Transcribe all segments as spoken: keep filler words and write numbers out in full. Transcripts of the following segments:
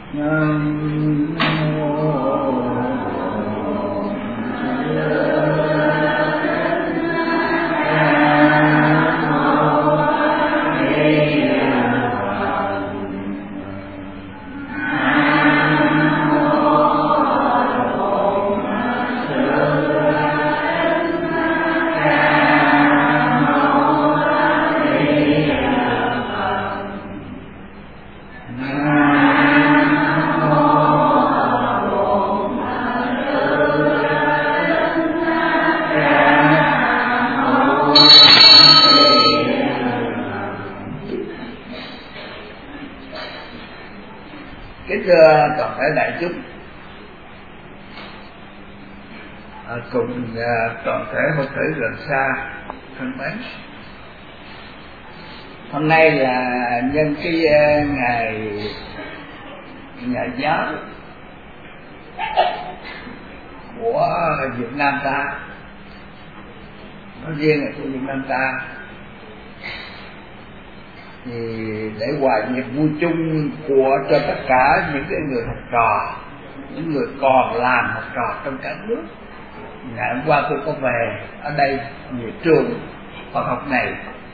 toàn thể đại chúng, à, cùng à, toàn thể Phật tử gần xa thân mến. Hôm nay là nhân cái uh, ngày nhà giáo của Việt Nam ta, nói riêng là của Việt Nam ta, thì để hòa nhịp vui chung của cho tất cả những cái người học trò, những người còn làm học trò trong cả nước. Ngày hôm qua tôi có về ở đây nhiều trường Phật học này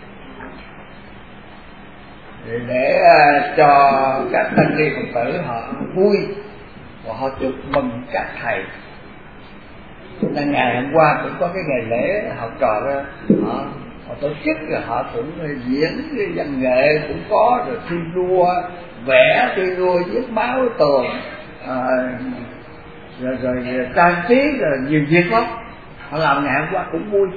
để, để uh, cho các thanh niên Phật tử họ vui và họ chúc mừng các thầy. Nên ngày hôm qua cũng có cái ngày lễ học trò đó, họ, họ tổ chức, rồi họ cũng diễn cái văn nghệ cũng có, rồi thi đua vẽ, thi đua viết báo tường, à, rồi, rồi, rồi trang trí, rồi nhiều việc lắm. Họ làm ngày hôm qua cũng vui.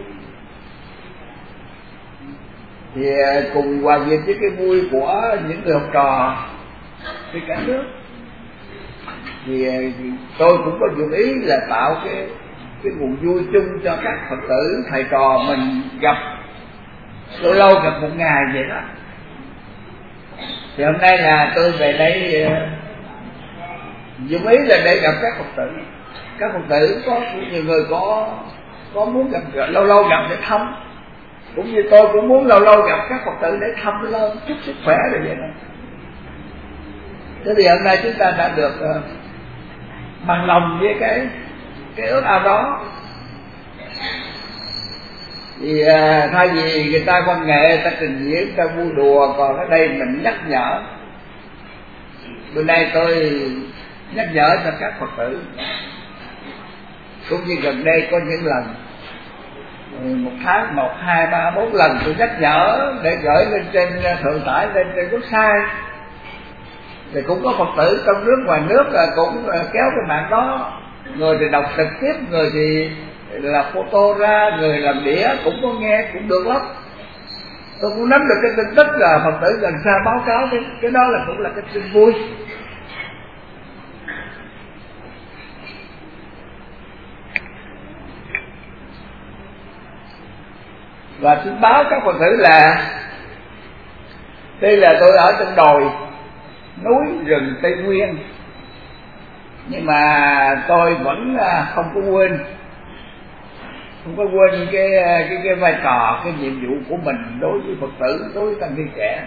Thì cùng hòa nhịp với cái vui của những người học trò trên cả nước, thì tôi cũng có dụng ý là tạo cái cái nguồn vui chung cho các Phật tử thầy trò mình gặp, lâu lâu gặp một ngày vậy đó. Thì hôm nay là tôi về đây dụng ý là để gặp các Phật tử. Các Phật tử có nhiều người có có muốn gặp, lâu lâu gặp để thăm, cũng như tôi cũng muốn lâu lâu gặp các Phật tử để thăm lên chúc sức khỏe rồi vậy đó. Thế thì hôm nay chúng ta đã được uh, bằng lòng với cái cái ước ao đó. Thì uh, thay vì người ta văn nghệ, người ta trình diễn, người ta vui đùa, còn ở đây mình nhắc nhở. Bữa nay tôi nhắc nhở cho các Phật tử, cũng như gần đây có những lần một tháng một hai ba bốn lần tôi nhắc nhở để gửi lên trên thượng tải, lên trên website. Thì cũng có Phật tử trong nước ngoài nước cũng kéo cái mạng đó, người thì đọc trực tiếp, người thì là photo ra, người làm đĩa cũng có nghe, cũng được lắm. Tôi cũng nắm được cái tin tức là Phật tử gần xa báo cáo, cái, cái đó là cũng là cái tin vui. Và xin báo các Phật tử là đây là tôi ở trên đồi núi rừng Tây Nguyên, nhưng mà tôi vẫn không có quên không có quên cái cái cái vai trò, cái nhiệm vụ của mình đối với Phật tử, đối với tăng ni trẻ.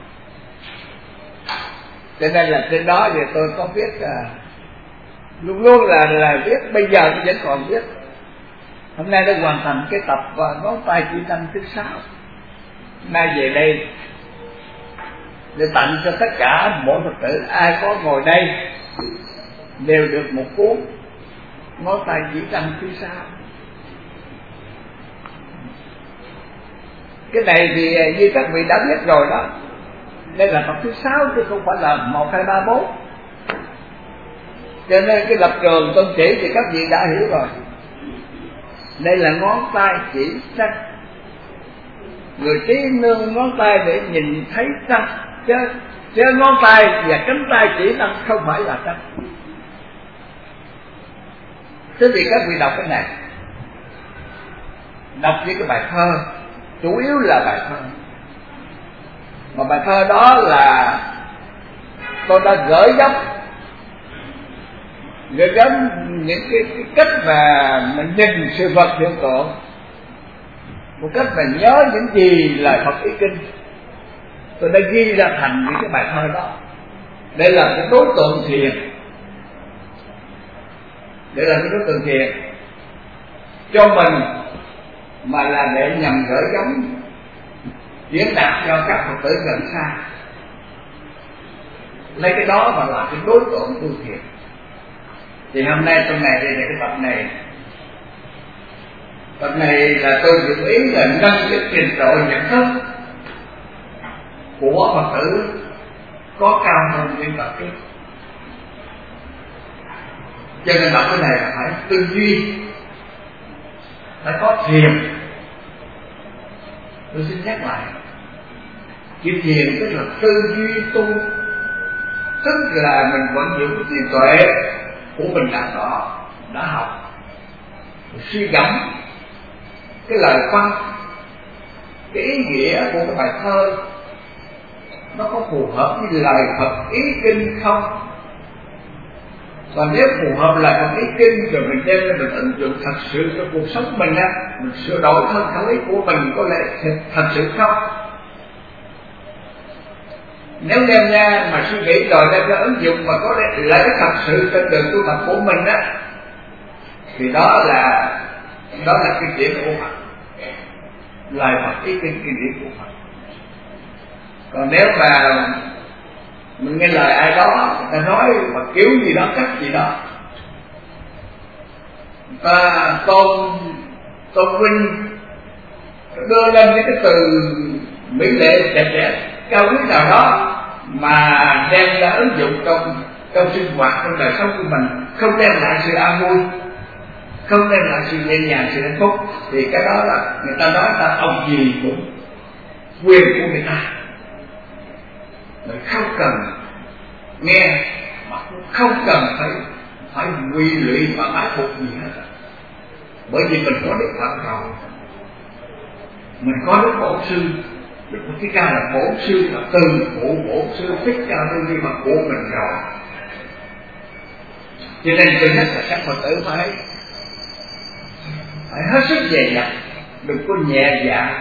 Cho nên là trên đó thì tôi có viết là luôn luôn là là viết, bây giờ tôi vẫn còn viết. Hôm nay đã hoàn thành cái tập ngón tay chỉ năm thứ sáu. Hôm nay về đây để tặng cho tất cả mỗi Phật tử, ai có ngồi đây đều được một cuốn ngón tay chỉ năm thứ sáu. Cái này thì như các vị đã biết rồi đó, đây là tập thứ sáu chứ không phải là một hai ba bốn. Cho nên cái lập trường tôn chỉ thì các vị đã hiểu rồi. Đây là ngón tay chỉ trăng, người trí nương ngón tay để nhìn thấy trăng, chứ, chứ ngón tay và cánh tay chỉ trăng không phải là trăng. Thế vì các vị đọc cái này, đọc với cái bài thơ, chủ yếu là bài thơ, mà bài thơ đó là tôi đã gửi gắm gửi gắm những cái, cái cách mà mình nhìn sự vật hiện tượng, một cách mà nhớ những gì lời Phật ý kinh. Tôi đã ghi ra thành những cái bài thơ đó. Đây là cái đối tượng thiền, đây là cái đối tượng thiền cho mình, mà là để nhằm gửi gắm diễn đạt cho các Phật tử gần xa. Lấy cái đó mà là cái đối tượng tu thiền. Thì hôm nay trong này đây là cái tập này, tập này là tôi dự ý là nâng cái trình độ nhận thức của Phật tử có cao hơn những tập trước. Cho nên đọc cái này là phải tư duy, phải có thiền. Tôi xin nhắc lại, chữ thiền tức là tư duy tu, tức là mình vận dụng trí tuệ của mình đã có, đã học, suy gẫm cái lời văn, cái ý nghĩa của cái bài thơ nó có phù hợp với lời Phật ý kinh không. Và nếu phù hợp lại một ý kinh rồi mình đem lên mình ứng dụng thật sự cho cuộc sống mình á, mình sửa đổi thân khẩu ý của mình có lẽ thật sự không. Nếu đem ra mà suy nghĩ rồi đem ra ứng dụng mà có lẽ lại thật sự trên đường tu tập của mình á, thì đó là đó là kinh điển của Phật, lời Phật ý kinh kinh điển của Phật. Còn nếu mà mình nghe lời ai đó người ta nói mà kiểu gì đó, cách gì đó, người ta tôn tôn vinh, đưa lên những cái từ mỹ lệ đẹp đẽ cao quý nào đó mà đem ra ứng dụng trong trong sinh hoạt, trong đời sống của mình, không đem lại sự an vui, không đem lại sự nhẹ nhàng, sự hạnh phúc, thì cái đó là người ta nói ta ông gì cũng quyền của người ta. Mình không cần nghe mà cũng không cần phải phải quy lụy và bái phục gì hết, bởi vì mình có Đức Phật rồi, mình có Đức Bổn Sư. Đức Phật Thích Ca là Bổn Sư, là từ phụ Bổn Sư Thích Ca Mâu Ni mà của mình rồi. Cho nên tôi nhắc là các Phật tử phải phải hết sức dè dặt, đừng có nhẹ dạ.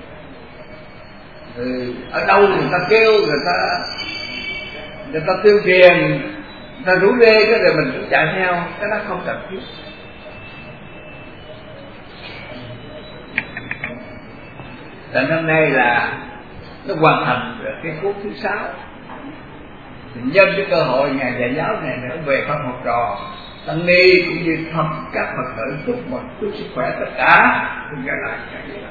Ừ, ở đâu người ta kêu, người ta người ta tiêu tiền, người ta rủ rê cái rồi mình cũng chạy theo, cái đó không cần thiết. Tại năm nay là nó hoàn thành cái cuốn thứ sáu, nhân cái cơ hội ngày dạy giáo này nữa về pháp học trò tăng ni cũng như thăm các Phật tử, chúc một chúc sức khỏe tất cả. Xin gửi lại cái gì đó.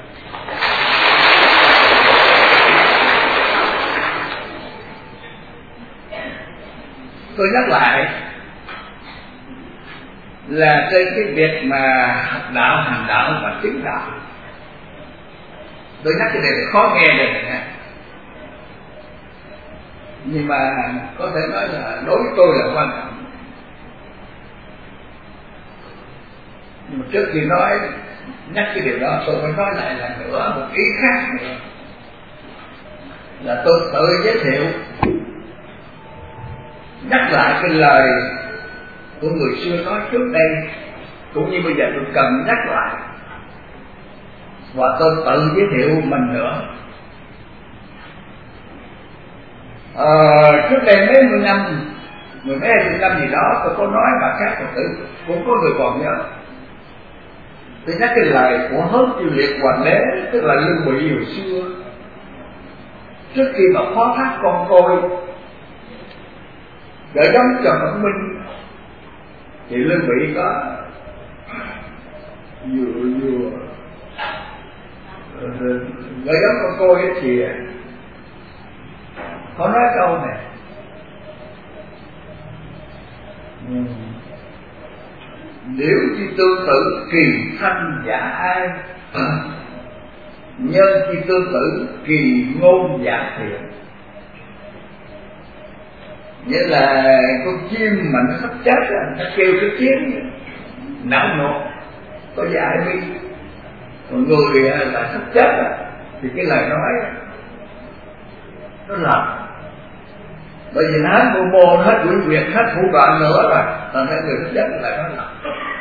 Tôi nhắc lại là trên cái việc mà học đạo, hành đạo và chứng đạo, tôi nhắc cái này là khó nghe rồi nè, nhưng mà có thể nói là đối với tôi là quan trọng. Nhưng mà trước khi nói nhắc cái điều đó, tôi phải nói lại là nữa một ý khác nữa, là tôi tự giới thiệu, nhắc lại cái lời của người xưa nói trước đây, cũng như bây giờ tôi cần nhắc lại, và tôi tự giới thiệu mình nữa. Ờ, trước đây mấy mươi năm, mười mấy hai mươi năm gì đó, tôi có nói mà các Phật tử cũng có người còn nhớ. Tôi nhắc cái lời của Hớn Chiêu Liệt Hoàng đế, tức là Lương Bị hồi xưa, trước khi mà phó thác con tôi gửi gắm cho Phật Minh, thì Lương Bị có vừa vừa gửi gắm con tôi thì có nói câu này: uhm. Nếu chi tương tự kỳ thanh giả ai, nhân chi tương tự kỳ ngôn giả thiện. Nghĩa là con chim mà nó sắp chết rồi, nó kêu cái tiếng não nột có giải bi, còn người là sắp chết rồi thì cái lời nói nó lầm. Bởi vì nó hết mưu mô, hết quỷ quyệt, hết thủ đoạn nữa rồi, thành ra người sắp chết lại nói lầm.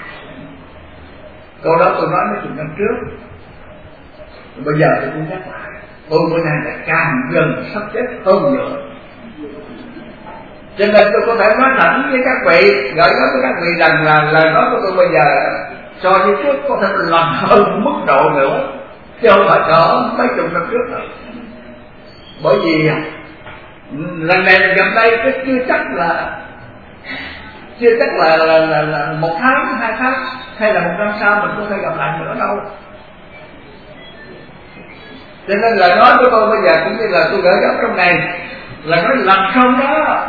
Câu đó tôi nói mấy chục năm trước, bây giờ tôi cũng nhắc lại. Tôi bữa nay là càng gần sắp chết hơn nữa. Cho nên tôi có thể nói thẳng với các vị, gửi nói với các vị rằng là lời nói của tôi bây giờ so với trước có thể làm hơn mức độ nữa, chứ không phải cỡ mấy chục năm trước nữa. Bởi vì lần này gần đây cái chưa chắc là chưa chắc là, là, là, là một tháng, hai tháng hay là một năm sau mình có thể gặp lại nữa đâu. Cho nên lời nói của tôi bây giờ cũng như là tôi gửi gắm trong này là nói làm không đó,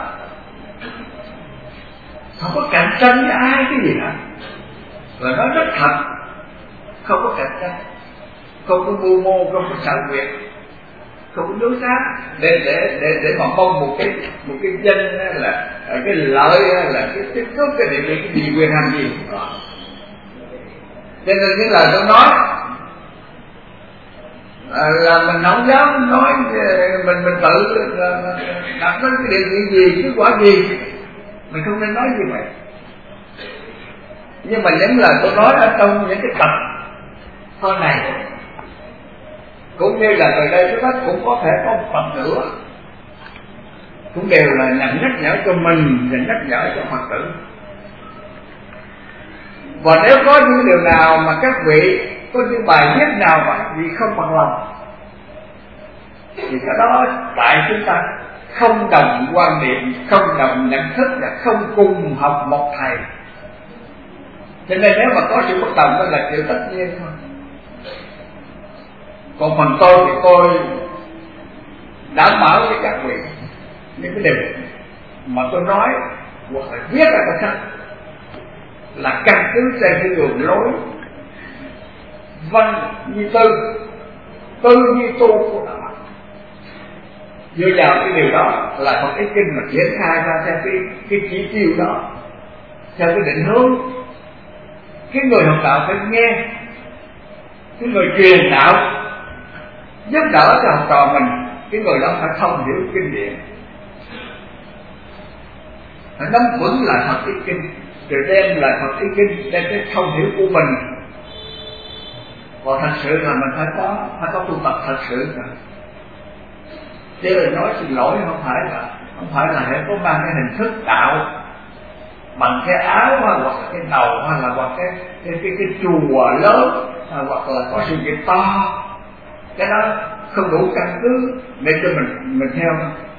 không có cạnh tranh với ai cái gì cả, là nói rất thật, không có cạnh tranh, không có mưu mô, không có xạo quyệt, không có đối xá để để để để mà mong một cái một cái danh là cái lợi là cái tiếp xúc cái địa vị cái gì quyền hành gì đó. Cho nên những lời tôi nói à, là mình không dám nói mình mình tự đặt đến cái điều gì gì kết quả gì, mình không nên nói như vậy. Nhưng mà những lời tôi nói ở trong những cái tập thơ này cũng như là từ đây tới đó cũng có thể có một phần nữa, cũng đều là nhằm nhắc nhở cho mình và nhắc nhở cho Phật tử. Và nếu có những điều nào mà các vị có những bài viết nào mà các vị không bằng lòng thì cái đó tại chúng ta không đồng quan điểm, không đồng nhận thức và không cùng học một thầy. Cho nên nếu mà có sự bất đồng đó là chuyện tất nhiên thôi. Còn phần tôi thì tôi đảm bảo với các vị những cái điều mà tôi nói hoặc là viết ra cái sách là căn cứ trên cái đường lối văn như tư, tư như tu của đạo Phật. Dựa vào cái điều đó là Phật Ý Kinh mà triển khai ra theo cái, cái chỉ tiêu đó, theo cái định hướng. Cái người học đạo phải nghe, cái người truyền đạo giúp đỡ cho học trò mình, cái người đó phải thông hiểu kinh điển, phải nắm vững lại Phật Ý Kinh, rồi đem lại Phật Ý Kinh, đem cái thông hiểu của mình. Và thật sự là mình phải có phải có tu tập thật sự rồi. Chứ là nói xin lỗi không phải là không phải là hãy có mang cái hình thức đạo bằng cái áo hoặc là cái đầu hoặc là hoặc cái cái cái, cái chùa lớn hoặc là có sự việc to, cái đó không đủ căn cứ để cho mình mình theo.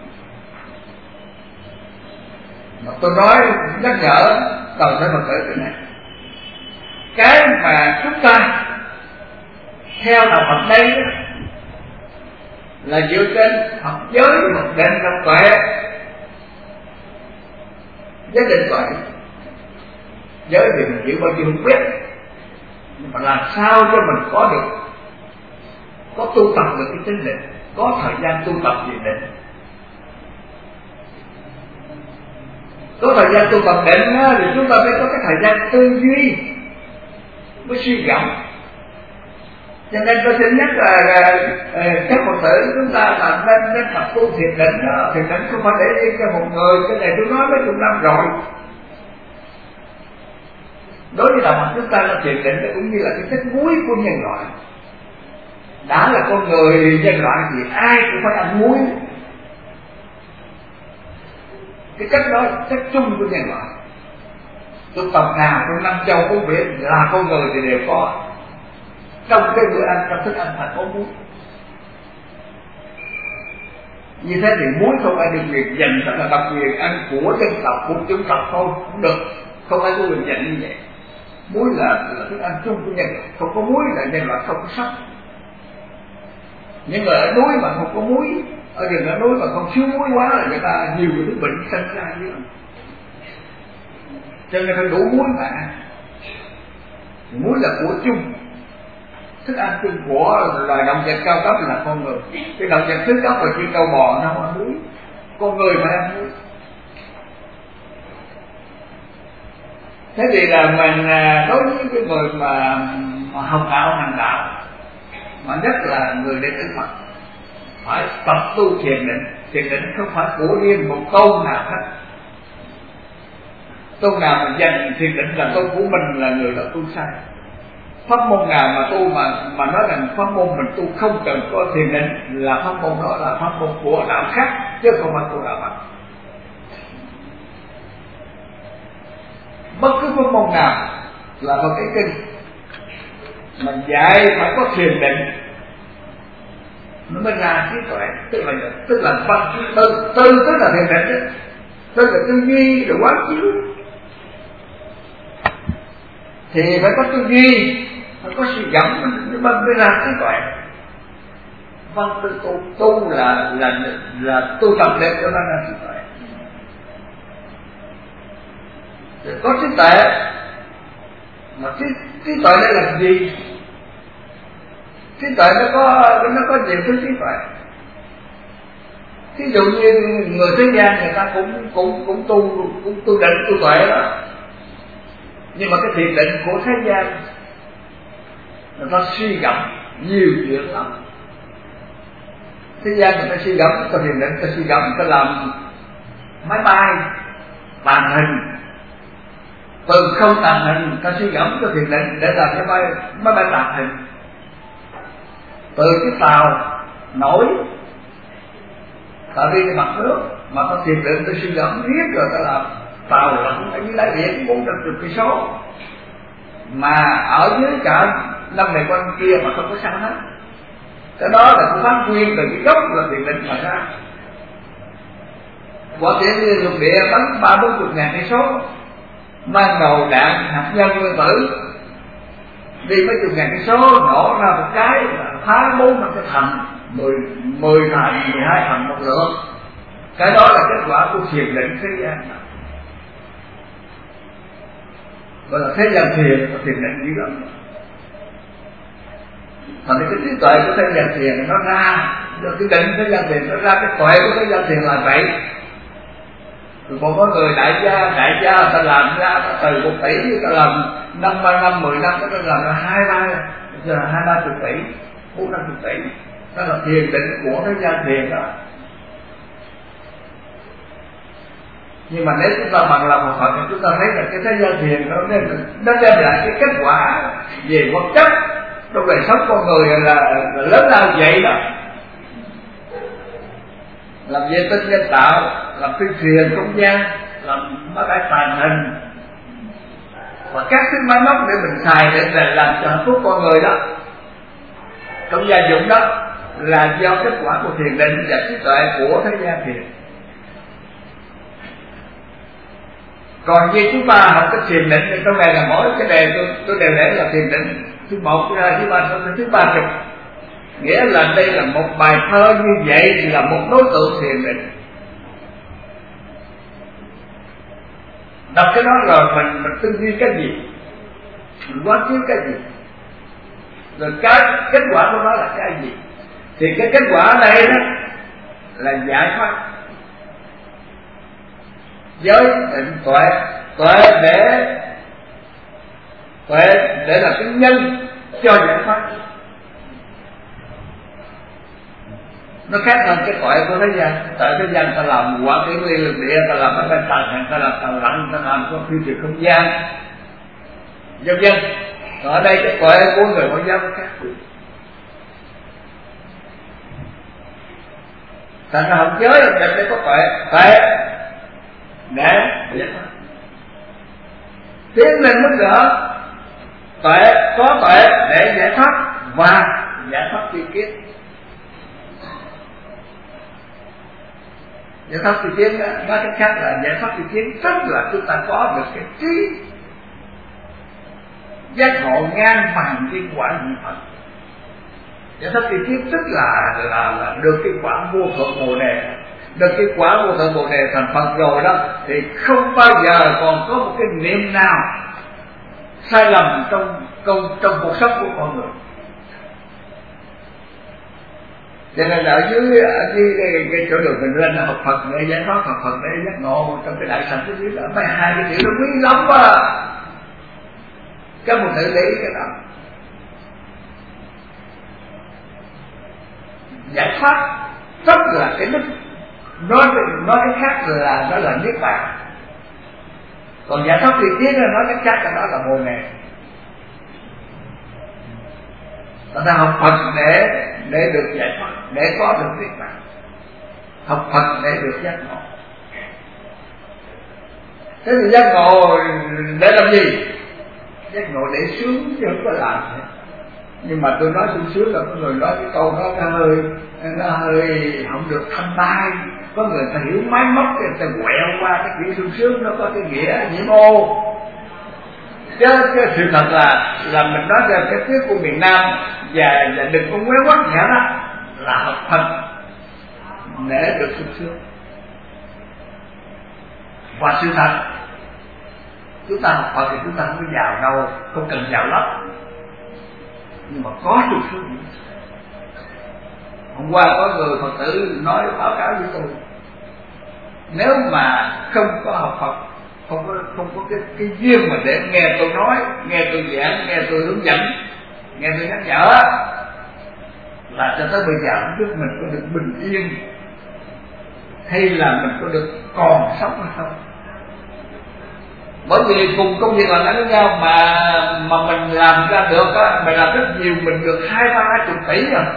Mà tôi nói nhắc nhở toàn thể Phật tử cái này, cái mà chúng ta theo đạo Phật đây đó, là dựa trên học giới học định học tuệ, giới định tuệ. Giới thì mình chịu bao nhiêu không biết, nhưng mà làm sao cho mình có được, có tu tập được cái chánh định, có thời gian tu tập về định. Có thời gian tu tập định thì chúng ta mới có cái thời gian tư duy, mới suy gẫm. Cho nên tôi xin nhắc là, là, là các Phật tử chúng ta là nên nên tập tu thiền định đó. Thiền định không phải để riêng cho một người, cái này tôi nói mấy chục năm rồi. Đối với đạo Phật chúng ta là thiền định cũng như là cái chất muối của nhân loại. Đã là con người nhân loại thì ai cũng phải ăn muối. Cái chất đó chất chung của nhân loại. Tôi tộc nào trong năm châu bốn biển là con người thì đều có. Trong cái bữa ăn, trong thức ăn phải có muối. Như thế thì muối không ai được quyền dành, đó là đặc quyền ăn của dân tộc, của dân tộc thôi, không được. Không ai có quyền dành như vậy. Muối là, là thức ăn chung của nhân loại, không có muối là nhân loại không có sắc. Nhưng mà ở núi mà không có muối, ở rừng ở núi mà không thiếu muối quá là người ta nhiều người cái bệnh sinh ra như vậy. Cho nên phải đủ muối mà. Muối là của chung, thức ăn chung của loài động vật cao cấp là con người. Cái động vật thứ cấp là chỉ trâu bò nó không ăn muối, con người phải ăn muối. Thế thì là mình đối với cái người mà, mà học đạo hành đạo, mà nhất là người đệ tử Phật, phải tập tu thiền định. Thiền định không phải của riêng một tôn nào hết. Tôn nào mà dành thiền định là tôn của mình là người đó tu sai. Pháp môn nào mà tu mà mà nói rằng pháp môn mình tu không cần có thiền định là pháp môn đó là pháp môn của đạo khác chứ không phải của đạo Phật. pháp môn nào là một cái kinh mà dạy phải có thiền định nó mới ra trí tuệ, tức là tức là văn tư tư tức là thiền định đó, tức là tư duy rồi quán chiếu, thì phải có tư duy, phải có suy gẫm mới mới ra trí tuệ. Văn tư tu tu là là là tu tập để cho nó ra trí tuệ. Rồi có trí tuệ mà trí trí tuệ đây là gì? Trí tuệ nó có nó có nhiều thứ trí tuệ. Ví dụ như người thế gian người ta cũng cũng cũng tu cũng tu định tu tuệ đó, nhưng mà cái thiền định của thế gian người ta suy gẫm nhiều chuyện lắm. Thế gian người ta suy gẫm, người ta thiền định, người ta suy gẫm, người ta làm máy bay tàng hình, từ không tàng hình người ta suy gẫm cho thiền định để làm cái máy máy bay tàng hình, từ cái tàu nổi ta đi cái mặt nước mà ta thiền định ta suy gẫm riết rồi ta làm tàu lặn ở dưới đáy biển bốn trăm chục cây số mà ở dưới cả năm này quanh kia mà không có sao hết. Cái đó là cũng phát nguyên từ cái gốc là thiền định mà ra. Quả tiễn như lục địa bắn ba bốn chục ngàn cây số mang đầu đạn hạt nhân nguyên tử đi mấy chục ngàn cây số nổ ra một cái là phá bốn năm cái thành, mười mười thành, mười hai thành một lượt. Cái đó là kết quả của thiền định thế gian, gọi là thế gian thiền và thiền định dữ lắm. Thành cái trí tuệ của thế gian thiền nó ra, rồi cái định thế gian thiền nó ra, cái tuệ của thế gian thiền là vậy. Rồi còn có người đại gia, đại gia ta làm ra ta từ một tỷ, ta làm năm ba năm, mười năm, ta làm ra hai ba, giờ hai ba chục tỷ, bốn năm chục tỷ. Đó là thiền định của thế gian thiền đó. Nhưng mà nếu chúng ta bằng lòng một Phật thì chúng ta thấy là cái thế gian thiền nó đem, nó đem lại cái kết quả về vật chất trong đời sống con người là, là lớn lao vậy đó. Làm vệ tinh nhân tạo, làm phi thuyền không gian, làm máy bay tàng hình và các thứ máy móc để mình xài để, để làm cho hạnh phúc con người đó, trong gia dụng đó, là do kết quả của thiền định và trí tuệ của thế gian thiền. Còn như chúng ta học cái thiền định thì trong này là mỗi cái đề tôi, tôi đều để là thiền định thứ một, thứ hai, thứ ba, thứ ba chục. Nghĩa là đây là một bài thơ như vậy thì là một đối tượng thiền định. Đọc cái đó rồi mình mình tư duy cái gì, mình quán chiếu cái gì, rồi cái kết quả của nó là cái gì, thì cái kết quả ở đây đó là giải thoát. Giới định tuệ, tuệ để tuệ để là cái nhân cho giải thoát. Nó khác hơn cái tuệ của thế gian. Tuệ thế gian ta làm quả tiễn ly lực địa, ta làm máy bay tàng hình, ta làm tàu lặn, ta làm có phi thuyền không gian, vân vân. Còn ở đây cái tuệ của người Phật giáo nó khác. Thành ra học giới là để có tuệ, tuệ để giải thoát. Tiến lên mức nữa, tuệ có tuệ để giải thoát và giải thoát tri kiến. Giải thoát tri kiến đó, nói cách khác là giải thoát tri kiến tức là chúng ta có được cái trí giác ngộ ngang bằng cái quả vị Phật. Giải thoát tri kiến tức là là là được cái quả vô thượng bồ đề, được cái quả vô thượng bồ đề thành Phật rồi đó, thì không bao giờ còn có một cái niệm nào sai lầm trong trong trong cuộc sống của con người. Cho nên là ở dưới ở dưới cái, cái chỗ đường mình lên là học Phật để giải thoát, học Phật để giác ngộ, trong cái đại sảnh cái dưới đó mấy hai cái chữ nó quý lắm quá. Các một tự lý cái đó. Giải thoát rất là cái đức, nói nói cái khác là nó là niết bàn. Còn giải thoát tri kiến là nói cái khác là nó là bồ đề. Ta ta học Phật để để được giải thoát, để có được niết bàn. Học Phật để được giác ngộ. Thế thì giác ngộ để làm gì? Giác ngộ để sướng chứ không có làm gì. Nhưng mà tôi nói sung sướng là có người nói cái câu đó nó hơi nó hơi không được thanh mai. Có người ta hiểu máy móc thì người ta quẹo qua cái chữ sung sướng nó có cái nghĩa nhiễm ô. Chứ cái sự thật là là mình nói ra cái tiếng của miền Nam và, và đừng có quéo quắt nhã đó là học Phật để được sung sướng. Và sự thật chúng ta học Phật thì chúng ta không có giàu đâu, không cần giàu lắm, nhưng mà có sung sướng. Hôm qua có người Phật tử nói báo cáo với tôi, nếu mà không có học Phật, không có không có cái cái duyên mà để nghe tôi nói, nghe tôi giảng, nghe tôi hướng dẫn, nghe tôi nhắc nhở, là cho tới bây giờ không biết mình có được bình yên hay là mình có được còn sống hay không. Bởi vì cùng công việc làm ăn với nhau mà mà mình làm ra được á, mình làm rất nhiều, mình được hai ba chục tỷ rồi,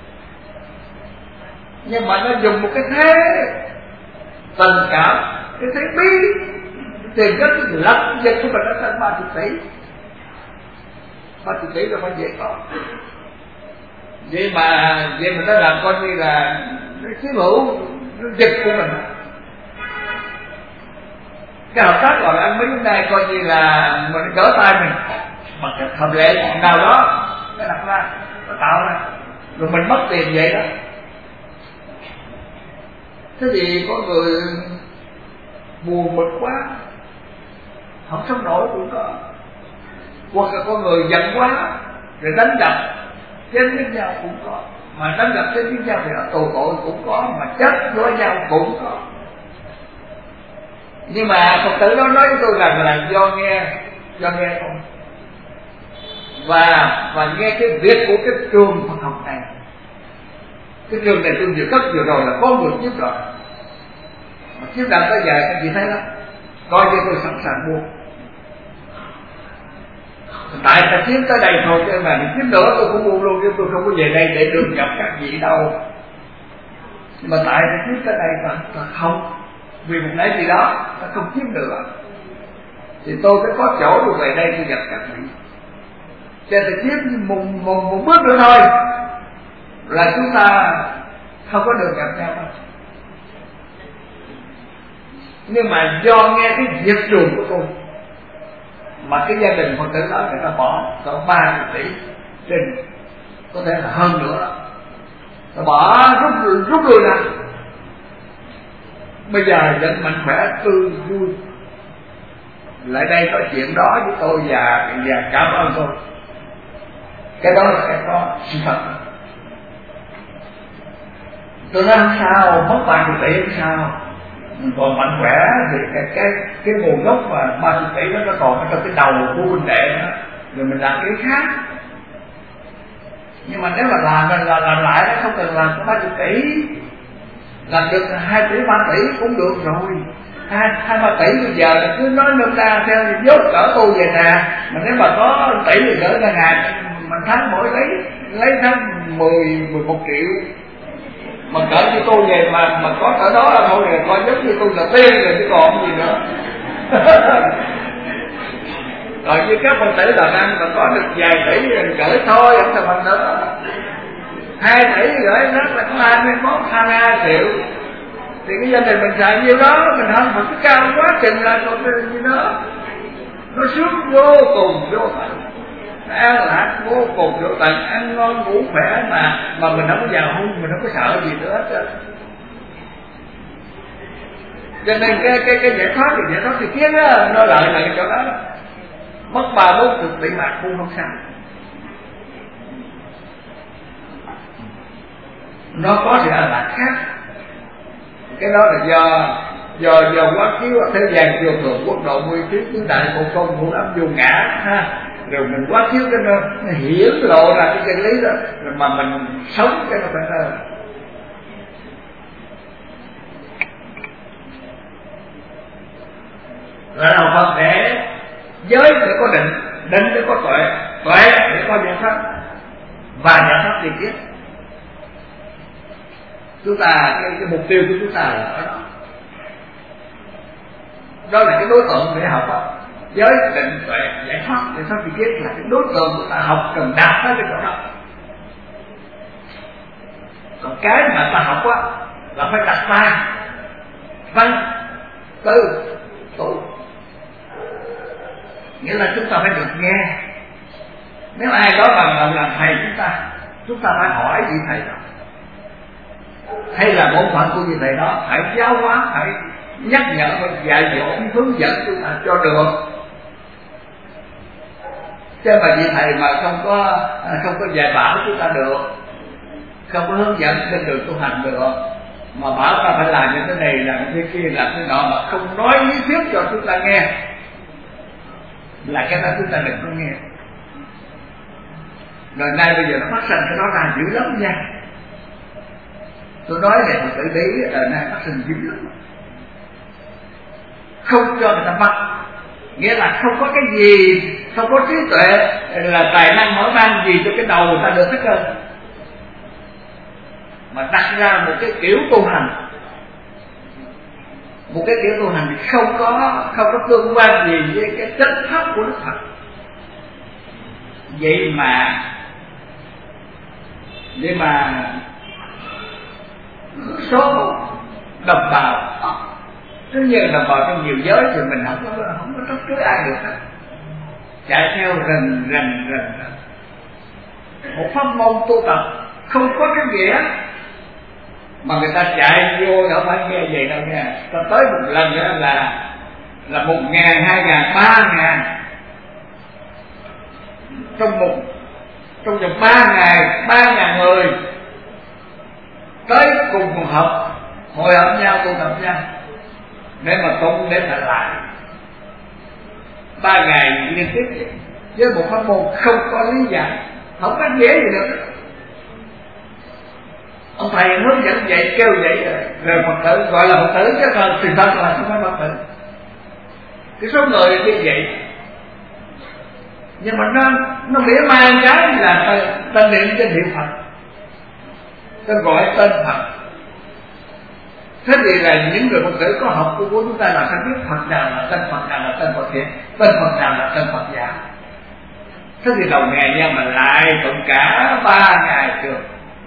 nhưng mà nó dùng một cái thế tình cảm, cái thế bí tiền rất lắm, dân của mình đã thành ba chục tỷ, ba chục tỷ rồi phải dễ có. Vậy mà vậy mình đã làm coi như là nó chiếm hữu, nó giật của mình. Cái hợp tác gọi là ăn mấy hôm nay coi như là mình gỡ tay mình bằng cách hợp lệ nào đó nó đặt ra, nó tạo ra, rồi mình mất tiền vậy đó. Thế thì có người buồn bực quá, không sống nổi cũng có, hoặc là có người giận quá rồi đánh đập chết với nhau cũng có, mà đánh đập chết với nhau thì ở tù tội cũng có, mà chết với nhau cũng có. Nhưng mà Phật tử đó nói với tôi rằng là do nghe, do nghe không, và và nghe cái việc của cái trường Phật học này. Cái trường này tôi vừa cất vừa rồi là có người giúp rồi, mà chiếm đạt tới giờ các chị thấy đó, coi như tôi sẵn sàng buông. Tại ta chiếm tới đây thôi, chứ mà chiếm nữa tôi cũng buông luôn, chứ tôi không có về đây để được gặp các vị đâu. Nhưng mà tại ta chiếm tới đây ta, ta không, vì một lẽ gì đó ta không chiếm được, thì tôi phải có chỗ được về đây tôi gặp các vị. Cho ta chiếm một, một, một bước nữa thôi là chúng ta không có được gặp nhau đâu. Nhưng mà do nghe cái việc trường của tôi mà cái gia đình Phật tử đó người ta bỏ cỡ ba mươi tỷ trên, có thể là hơn nữa đó, ta bỏ rút rút lui ra. Bây giờ vẫn mạnh khỏe tươi vui lại đây nói chuyện đó với tôi và và cảm ơn tôi. Cái đó là cái có sự thật. Tôi nói không sao, mất ba mươi tỷ không sao, mình còn mạnh khỏe thì cái cái cái nguồn gốc mà ba mươi tỷ đó nó còn ở trong cái đầu của huynh đệ đó, rồi mình làm cái khác. Nhưng mà nếu mà làm mình là làm lại nó không cần làm có ba mươi tỷ, làm được hai tỷ ba tỷ cũng được rồi. hai hai ba tỷ bây giờ là cứ nói nôm na theo dốt cỡ tôi về nè, mà nếu mà có tỷ thì gửi ngân hàng, mình tháng mỗi lấy lấy tháng mười mười một triệu. Mà cỡ như tôi về mà mà có cỡ đó là thôi, là coi giống như tôi là tiên rồi chứ còn gì nữa. Rồi như các Phật tử làm ăn mà có được vài tỷ rồi gửi thôi, không sao bằng nữa. Hai tỷ gửi rất là có hai mươi mốt hai mươi hai triệu, thì cái gia đình mình xài nhiêu đó, mình không phải cái cao quá chừng là còn cái gì đó, nó sướng vô cùng vô tận, an lạc vô cùng vô tận, ăn ngon ngủ khỏe mà mà mình không có giàu hung, mình không có sợ gì nữa hết. Cho nên cái cái cái giải thoát thì giải thoát thì kiến á, nó lợi là cái chỗ đó, mất ba bốn chục tỷ bạc cũng không sao. Nó có sự an lạc khác. Cái đó là do do do quá khứ thế gian vô thường quốc độ nguy trí tứ đại một công vũ âm vô ngã ha, rồi mình quá khứ cái nó, nó hiển lộ ra cái chân lý đó, rồi mà mình sống cái nó phải ra. Là nào Phật để giới để có định, định để có tuệ, tuệ để có giải thoát, và giải thoát thì biết. Chúng ta cái, cái mục tiêu của chúng ta là ở đó. Đó là cái đối tượng để học đó. Giới định tuệ giải thoát giải thoát tri kiến là cái đối tượng của ta học cần đạt tới cái chỗ đó. Còn cái mà ta học á là phải đặt ta văn tư tụ, nghĩa là chúng ta phải được nghe. Nếu ai đó bằng lòng làm thầy chúng ta, chúng ta phải hỏi vị thầy đó, hay là bổn phận của vị thầy đó phải giáo hóa, phải nhắc nhở, phải dạy dỗ, hướng dẫn chúng ta cho được. Chứ mà vị thầy mà không có không có dạy bảo chúng ta được, không có hướng dẫn trên đường tu hành được, mà bảo ta phải làm như thế này, làm như thế kia, làm thế nọ, mà không nói lý thuyết cho chúng ta nghe, là cái đó chúng ta đừng có nghe. Rồi nay bây giờ nó phát sinh cái đó ra dữ lắm nha. Tôi nói này mà tự lý đời nay phát sinh dữ lắm, không cho người ta bắt, nghĩa là không có cái gì, không có trí tuệ là tài năng mở mang gì cho cái đầu người ta được hết trơn, mà đặt ra một cái kiểu tu hành, một cái kiểu tu hành không có không có tương quan gì với cái chất pháp của Đức Phật. Vậy mà vậy mà số đồng bào, cứ như đồng bào trong nhiều giới thì mình không có không có trách cứ ai được hết, chạy theo rần rần rần rần. Một pháp môn tu tập không có cái gì á mà người ta chạy vô đâu phải nghe vậy đâu nha. Ta tới một lần nữa là là một ngàn, hai ngàn, ba ngàn trong một trong vòng ba ngày, ba ngàn người tới cùng một học, hội hợp nhau, tụ tập nhau để mà tụng, để mà lại ba ngày liên tiếp với một pháp môn không có lý giải, không có dễ gì được. Ông thầy hướng dẫn vậy, kêu vậy rồi, rồi Phật tử gọi là Phật tử chứ còn sự thật là không phải Phật tử. Cái số người như vậy, nhưng mà nó nó mỉa mai cái là tên, tên niệm trên hiệu Phật, tên gọi tên Phật. Thế thì là những người Phật tử có học của chúng ta là sao biết Phật nào là tên Phật, nào là tên Phật thiện, tên Phật nào là tên Phật giả. Thế thì đầu ngày nha mà lại tụng cả ba ngày trường,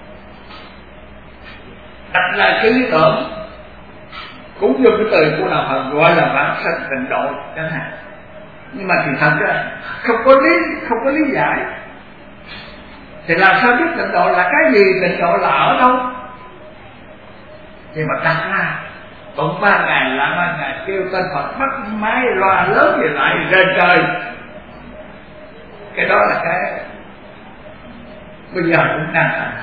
đặt ra cái lý tưởng cũng dùng cái từ của đạo Phật gọi là vãng sanh tịnh độ chẳng hạn, nhưng mà thì thật ra không có lý không có lý giải. Thì làm sao biết tịnh độ là cái gì, tịnh độ là ở đâu? Thì mà đặt ra tụng ba ngày là ba ngày kêu tên Phật, bắt máy loa lớn về lại rền trời. Cái đó là cái bây giờ cũng đang làm.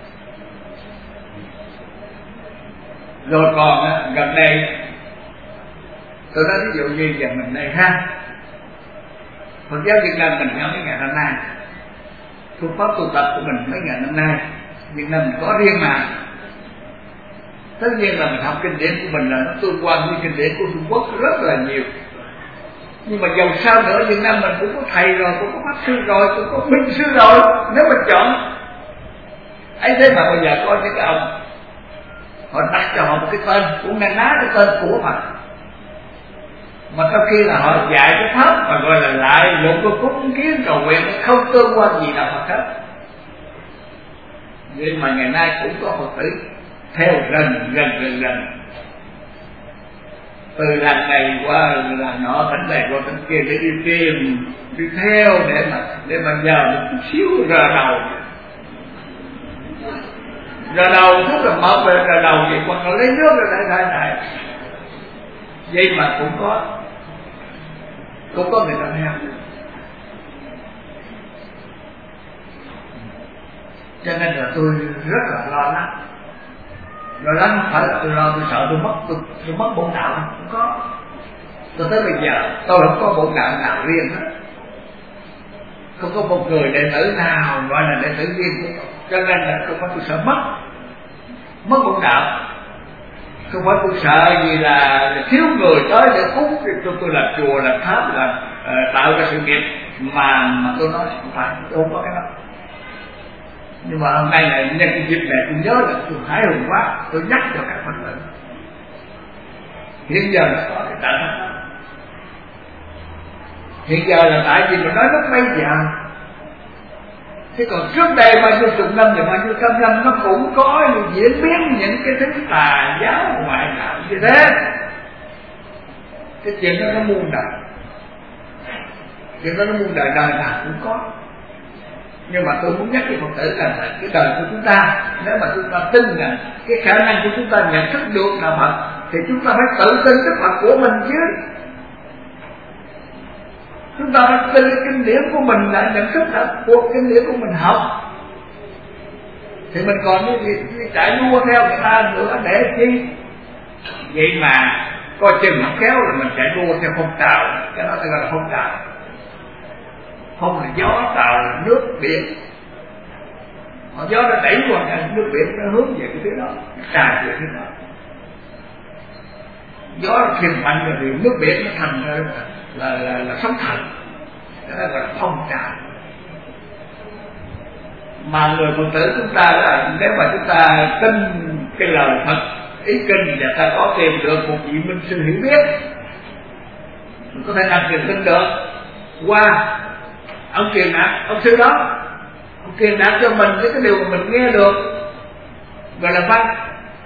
Rồi còn gần đây tôi nói ví dụ như giờ mình đây ha, Phật giáo Việt Nam mình có mấy ngày năm nay, phương pháp tu tập của mình mấy ngày năm nay Việt Nam mình có riêng mà. Tất nhiên là mình học kinh điển của mình là nó tương quan với kinh điển của Trung Quốc rất là nhiều, nhưng mà dầu sao nữa Việt Nam mình cũng có thầy rồi, cũng có pháp sư rồi, cũng có binh sư rồi, nếu mình chọn ấy. Thế mà bây giờ có những cái ông họ đặt cho họ một cái tên cũng na ná cái tên của Phật, mà sau khi là họ dạy cái pháp mà gọi là lại dụng cái cúng kiến cầu nguyện, không tương quan gì nào Phật hết. Vậy mà ngày nay cũng có Phật tử theo rần rần rần rần, từ làng này qua làng nọ, tỉnh này qua tỉnh kia để đi tìm, đi theo để mà để mà nhờ một chút xíu rờ đầu, rờ đầu rất là mở về rờ đầu vậy, hoặc là lấy nước rồi lại lại lại vậy mà cũng có cũng có người ta theo. Cho nên là tôi rất là lo lắng. Rồi lắm không phải là tôi lo, tôi sợ tôi mất tôi, tôi mất bổn đạo, không có. Tôi tới bây giờ tôi không có bổn đạo nào riêng hết, không có một người đệ tử nào gọi là đệ tử riêng của tôi. Cho nên là không phải tôi sợ mất mất bổn đạo, không phải tôi sợ gì là thiếu người tới để cúng thì tôi tôi làm chùa làm pháp làm uh, tạo ra sự nghiệp mà mà tôi nói không phải, tôi không có cái đó. Nhưng mà hôm nay là nhân cái dịp này tôi nhớ là tôi hãi hùng quá, tôi nhắc cho các Phật tử hiện giờ nó có cái trận đó, Hiện giờ là tại vì mình nói lúc bây giờ. Thế còn trước đây bao nhiêu chục năm và bao nhiêu trăm năm nó cũng có diễn biến những cái thứ tà giáo ngoại đạo như thế. Cái chuyện đó nó muôn đời, chuyện đó nó muôn đời, đời nào cũng có. Nhưng mà tôi muốn nhắc với Phật tử là cái đời của chúng ta, nếu mà chúng ta tin rằng cái khả năng của chúng ta nhận thức được là Phật, thì chúng ta phải tự tin Đức Phật của mình chứ. Chúng ta phải tin cái kinh điển của mình đã nhận thức là cuộc kinh điển của mình học. Thì mình còn cái gì chạy đua theo người ta nữa để chi? Vậy mà coi chừng không khéo là mình chạy đua theo phong trào, cái đó ta gọi là phong trào. Không là gió, trào là nước biển. Mà gió nó đẩy qua cái nước biển nó hướng về cái phía đó, tràn về phía đó. Gió nó thuyền mạnh rồi thì nước biển nó thành ra là là, là sóng thần, cái đó gọi là phong trào. Mà người Phật tử chúng ta là nếu mà chúng ta tin cái lời Phật, ý kinh, và ta có tìm được một vị minh sư hiểu biết, mình có thể làm truyền tin được qua ông truyền đạt, ông sư đó ông truyền đạt cho mình những cái điều mà mình nghe được gọi là văn,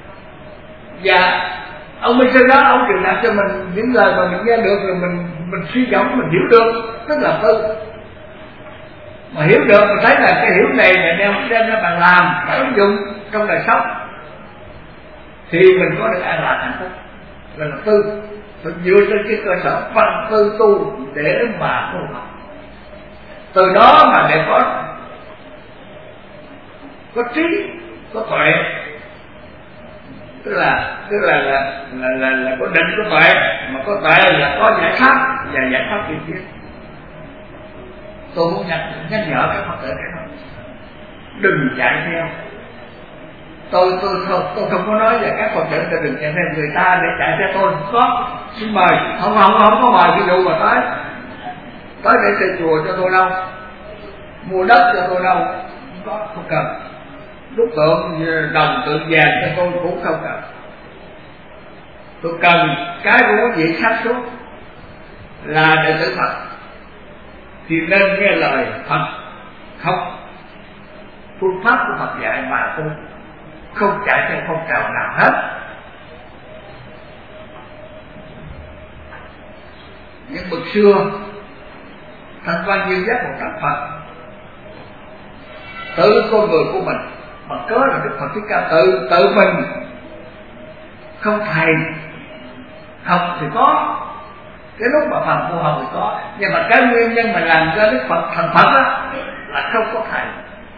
và ông minh sư đó ông truyền đạt cho mình những lời mà mình nghe được rồi mình mình suy gẫm, mình hiểu được, tức là tư. Mà hiểu được mình thấy là cái hiểu này là đem đem ra bạn làm, bạn ứng dụng trong đời sống, thì mình có được an lạc hạnh phúc, gọi là tư. Phải dựa trên cái cơ sở văn tư tu để mà tu học, từ đó mà để có có trí, có tuệ, tức là tức là là là, là, là có định, có tuệ, mà có tuệ là có giải pháp, và giải pháp tiên tiến. Tôi muốn nhắc nhắc nhở các Phật tử cái đó, đừng chạy theo. Tôi tôi không tôi không có nói về các Phật tử là đừng chạy theo người ta để chạy theo tôi, không có. Xin mời, không không không có mời ví dụ mà tới tới để xây chùa cho tôi đâu, mua đất cho tôi đâu, không có, không cần. Đúc tượng đồng tượng vàng cho tôi cũng không cần. Tôi cần cái của quý vị sáng suốt là đệ tử Phật thì nên nghe lời Phật, không phương pháp của Phật dạy mà tôi không chạy theo phong trào nào hết. Những bậc xưa thành quan duyên giác một tác Phật, tự con người của mình mà cớ là Đức Phật Thích Ca tự tự mình, không thầy học thì có, cái lúc mà phàm phu học thì có, nhưng mà cái nguyên nhân mà làm cho Đức Phật thành Phật đó là không có thầy.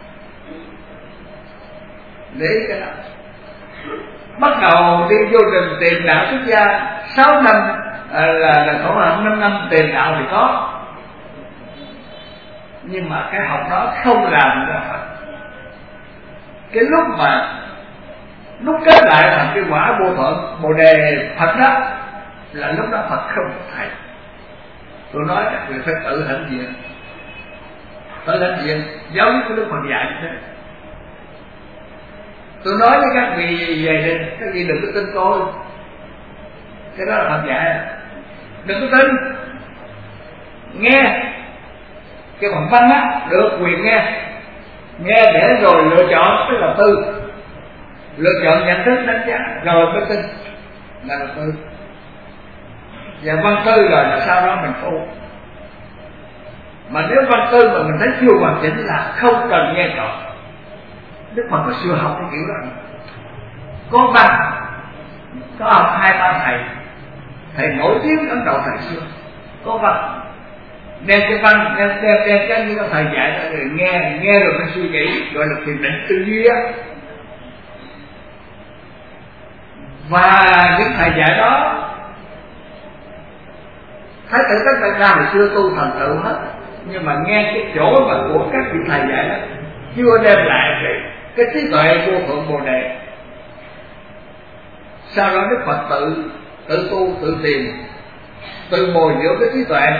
Để ý cái đó. Bắt đầu đi vô rừng tìm đạo xuất gia sáu năm à, là là khổ hạnh năm năm tìm đạo thì có, nhưng mà cái học đó không làm ra Phật. Cái lúc mà lúc kết lại thành cái quả vô thượng bồ đề Phật đó là lúc đó Phật không có thầy. Tôi nói các vị phải tự hãnh diện, tự hãnh diện giống như cái Đức Phật dạy như thế. Tôi nói với các vị về đây, các vị đừng có tin tôi, cái đó là Phật dạy, đừng có tin. Nghe cái bằng văn á, được quyền nghe, nghe để rồi lựa chọn, tức là tư, lựa chọn nhận thức đánh giá rồi mới tin là là tư. Và văn tư rồi là sau đó mình tu. Mà nếu văn tư mà mình thấy chưa hoàn chỉnh là không cần nghe chọn. Đức Phật có xưa học cái kiểu đó, có văn, có học hai ba thầy, thầy nổi tiếng ấn độ thời xưa, có văn, đem cái văn đem đem, đem cái như các thầy dạy ra rồi nghe nghe rồi phải suy nghĩ, gọi là thiền định tư duy á. Và những thầy dạy đó Thái tử Tất Đạt Đa hồi xưa tu thành tựu hết, nhưng mà nghe cái chỗ mà của các vị thầy dạy đó chưa đem lại cái, cái trí tuệ vô thượng bồ đề. Sau đó Đức Phật tự tự tu tự tìm, tự bồi dưỡng cái trí tuệ,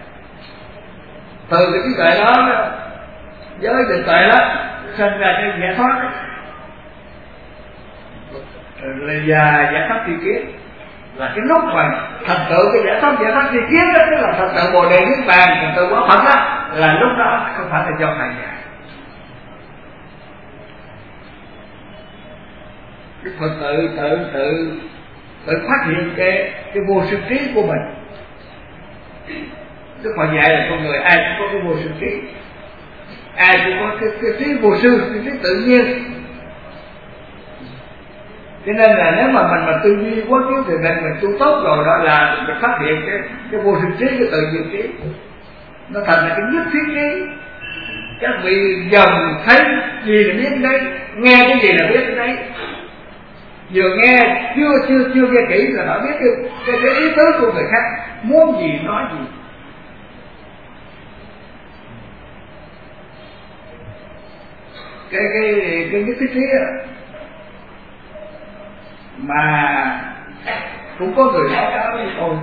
từ cái trí tuệ đó với định tuệ đó sinh ra cái giải thoát và giải thoát tri kiến. là cái lúc mà thành tựu cái giải thoát giải thoát tri kiến đó, tức là thành tựu bồ đề niết bàn, thành tựu quả Phật đó, là lúc đó không phải là do thầy dạy. Đức Phật tự tự tự tự phát hiện cái cái vô sự trí của mình. Đức Phật dạy là con người ai cũng có cái vô sự trí, ai cũng có cái, cái trí vô sư, cái trí tự nhiên. Cho nên là nếu mà mình mà tư duy quá kiến thì mình mình tu tốt rồi, đó là mình phát hiện cái cái vô sự trí, cái tự nhiên trí, nó thành là cái nhất thiết trí. Các vị dần thấy gì là biết đấy, nghe cái gì là biết đấy. Vừa nghe chưa chưa chưa nghe kỹ là đã biết được cái, cái ý tứ của người khác muốn gì nói gì. Cái cái cái nhất thiết trí đó, mà cũng có người báo cáo với tôi,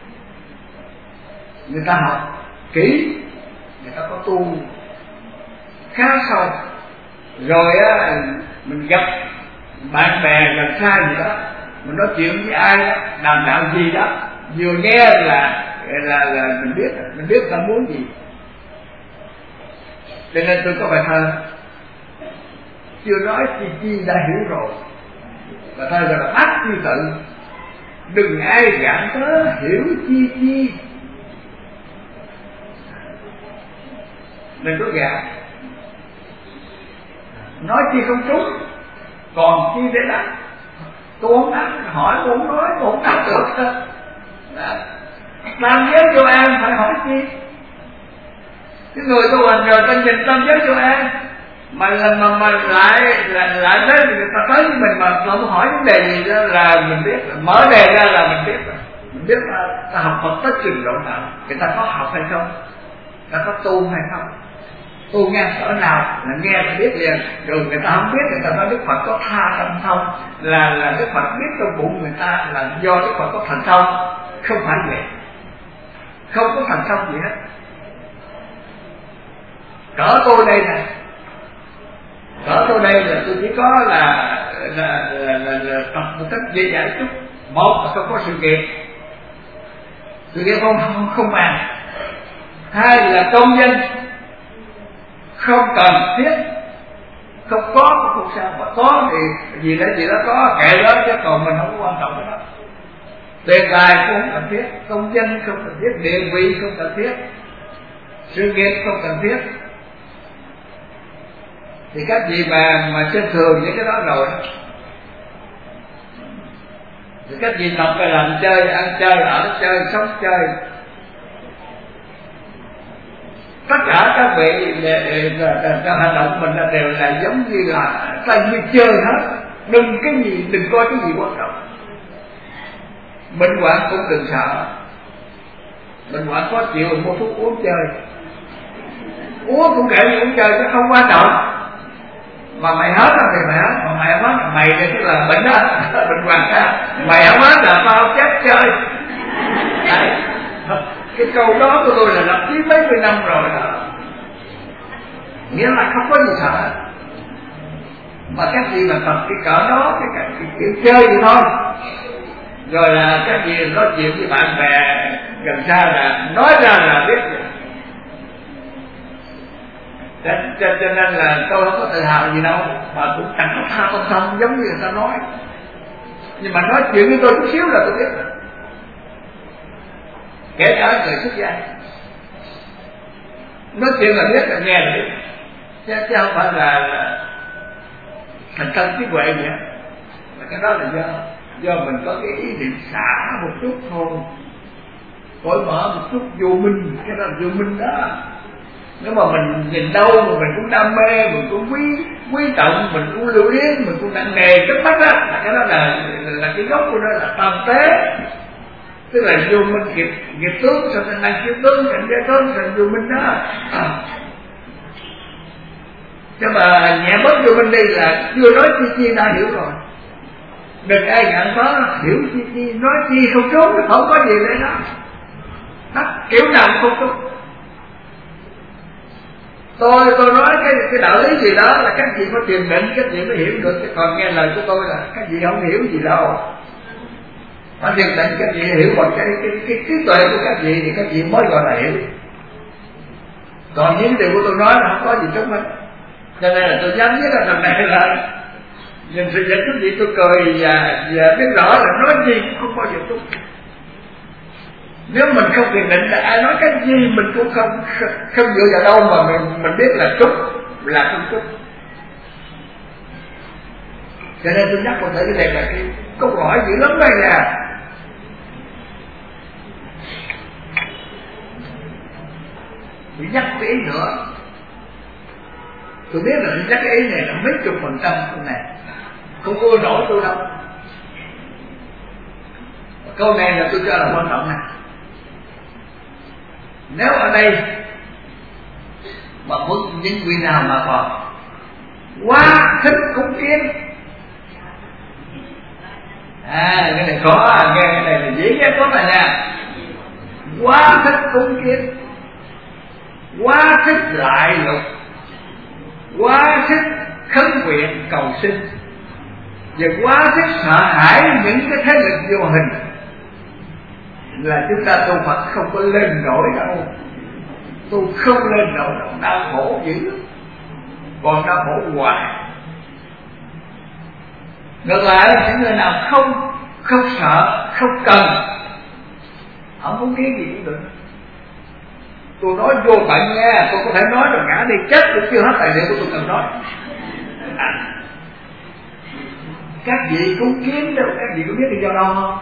người ta học kỹ, người ta có tu khá sâu rồi á, mình gặp bạn bè gần xa gì đó, mình nói chuyện với ai đó, đàm đạo gì đó, vừa nghe là là là mình biết, mình biết ta muốn gì. Cho nên tôi có bài thơ chưa nói chi chi đã hiểu rồi, và thơ gọi là bác chi tự, đừng ai gạn tớ hiểu chi chi. Đừng có gạn, nói chi không trúng, còn chi để đáp. Tôi không đáp, hỏi tôi không nói, tôi không đáp được. Tam giới vô an phải hỏi chi? Cái người tu hành rồi ta nhìn tam giới vô an, mà là mà, mà lại lại lại tới người ta tới với mình mà không hỏi vấn đề gì đó là mình biết, mở đề ra là mình biết rồi. Mình biết là ta học Phật tới trình độ nào, người ta có học hay không, người ta có tu hay không, tu nghe cỡ nào là nghe là biết liền. Rồi người ta không biết, người ta nói Đức Phật có tha tâm thông, là là Đức Phật biết trong bụng người ta là do Đức Phật có thành thông, không phải vậy, không có thành thông gì hết. Cỡ tôi đây nè, cỡ tôi đây là tôi chỉ có là là là, là, là tập một cách dễ dãi chút. Một là không có sự nghiệp, sự nghiệp không không, không màng. Hai là công dân không cần thiết, không có cũng không sao, mà có thì gì đó gì đó có kệ đó, chứ còn mình không có quan trọng cái đó. Tiền tài cũng không cần thiết, công dân không cần thiết, địa vị không cần thiết, sự nghiệp không cần thiết. Thì các gì mà mà trên thường những cái đó rồi, thì các gì tập phải làm chơi, ăn chơi, ở chơi, sống chơi. Tất cả các vị trong hành động mình là đều là giống như là ta như chơi hết. Đừng cái gì, đừng coi cái gì quan trọng. Bệnh hoạn cũng đừng sợ, bệnh hoạn khó chịu mua thuốc uống chơi, uống cũng kệ uống chơi chứ không quan trọng. Mà mày hết thì mày hết, mà mày không hết mày thì tức là bệnh đó, bệnh hoạn đó. Mày không hết là tao chết chơi. Đấy. Cái câu đó của tôi là lập chí mấy mươi năm rồi đó, nghĩa là không có gì sợ. Mà các vị mà tập cái cỡ đó, cái, cái, cái kiểu chơi vậy thôi. Rồi là các vị nói chuyện với bạn bè gần xa là nói ra là biết rồi. Cho, cho, cho nên là tôi không có tự hào gì đâu, mà cũng chẳng có tha tâm thông giống như người ta nói. Nhưng mà nói chuyện với tôi chút xíu là tôi biết rồi, kể cả người xuất gia nói chuyện là biết, là nghe là biết, chứ, chứ không phải là, là thành tâm trí huệ vậy. Mà cái đó là do do mình có cái ý niệm xả một chút thôi, cởi mở một chút, vô minh. Cái đó là vô minh đó. Nếu mà mình nhìn đâu mà mình cũng đam mê, mình cũng quý quý trọng, mình cũng lưu luyến, mình cũng nặng nề trước mắt á, là cái đó là, là là cái gốc của nó là tam tế. Tức là vô minh nghiệp nghiệp tướng, sao thành năng kiếp tướng, cảnh giới tướng, thành vô minh đó. À. Chứ mà nhẹ bớt vô minh đây là chưa nói chi chi đã hiểu rồi. Đừng ai nhận có hiểu chi chi, nói chi không trốn, không có gì để đó. Đó, kiểu nào cũng không trốn. Tôi tôi nói cái cái đạo lý gì đó là các vị có thiền định, các vị mới hiểu được, chứ còn nghe lời của tôi là các vị không hiểu gì đâu. Ở thiền định các vị hiểu bằng cái cái cái trí tuệ của các vị thì các vị mới gọi là hiểu. Còn những điều của tôi nói là không có gì trúng hết. Cho nên là tôi dám biết là thằng này là nhìn sự dẫn các vị tôi cười và, và biết rõ là nói gì cũng không bao giờ trúng. Nếu mình không thiền định là ai nói cái gì mình cũng không không dựa vào đâu mà mình mình biết là trúng là không trúng. Cho nên tôi nhắc một thể cái này là cái câu hỏi dữ lắm đây nè. Tôi nhắc cái ý nữa. Tôi biết là tôi nhắc cái ý này là mấy chục phần trăm câu này không ưa nổi tôi đâu. Câu này là tôi cho là quan trọng nè. Nếu ở đây mà muốn những vị nào mà còn quá thích cúng kiến, à cái này khó à, nghe cái này là dễ ghét có mà nha. Quá thích cúng kiến, quá thích lại lục, quá thích khấn nguyện cầu xin, và quá thích sợ hãi những cái thế lực vô hình, là chúng ta tu Phật không có lên nổi đâu. Tu không lên nổi đâu, đau khổ dữ, còn đau khổ hoài. Ngược lại những người nào không không sợ, không cần, không muốn kiến gì cũng được. Tôi nói vô tận nha, tôi có thể nói rồi ngã đi chết cũng chưa hết tài liệu của tôi cần nói. À, các vị cúng kiến đâu, các vị có biết đi do đâu không?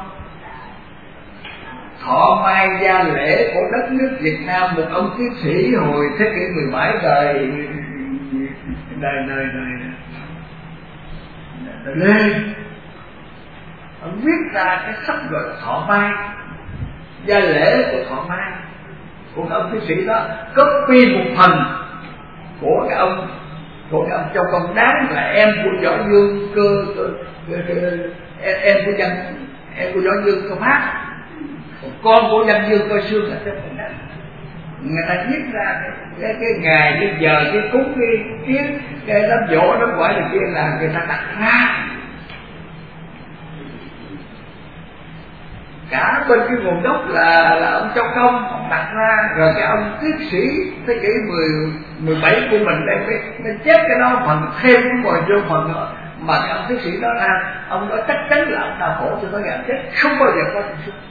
Thọ mai gia lễ của đất nước Việt Nam, một ông tiến sĩ hồi thế kỷ mười bảy đời đời đời đời đời lên, ông viết ra cái sách gọi là Thọ mai gia lễ của Thọ mai của cái ông tiến sĩ đó, copy một phần của cái ông của cái ông Châu Công Đáng là em của Võ Dương cơ, cơ, cơ, cơ em, em của dân em của Võ Dương Cơ Phát, con của Văn Dương Coi Xương là Châu Công Đáng. Người ta viết ra cái cái, cái ngày cái giờ cái cúng cái kiến cái đám dỗ đám gọi này kia là người ta đặt ra. Cả bên cái nguồn gốc là là ông Châu Công ông đặt ra, rồi cái ông tiến sĩ thế kỷ mười mười bảy của mình đây mới, mới chép cái đó phần thêm cái ngồi vô phần nữa, mà cái ông tiến sĩ đó ra ông nói chắc chắn là ông đau khổ cho tới ngày chết không bao giờ có tình xúc.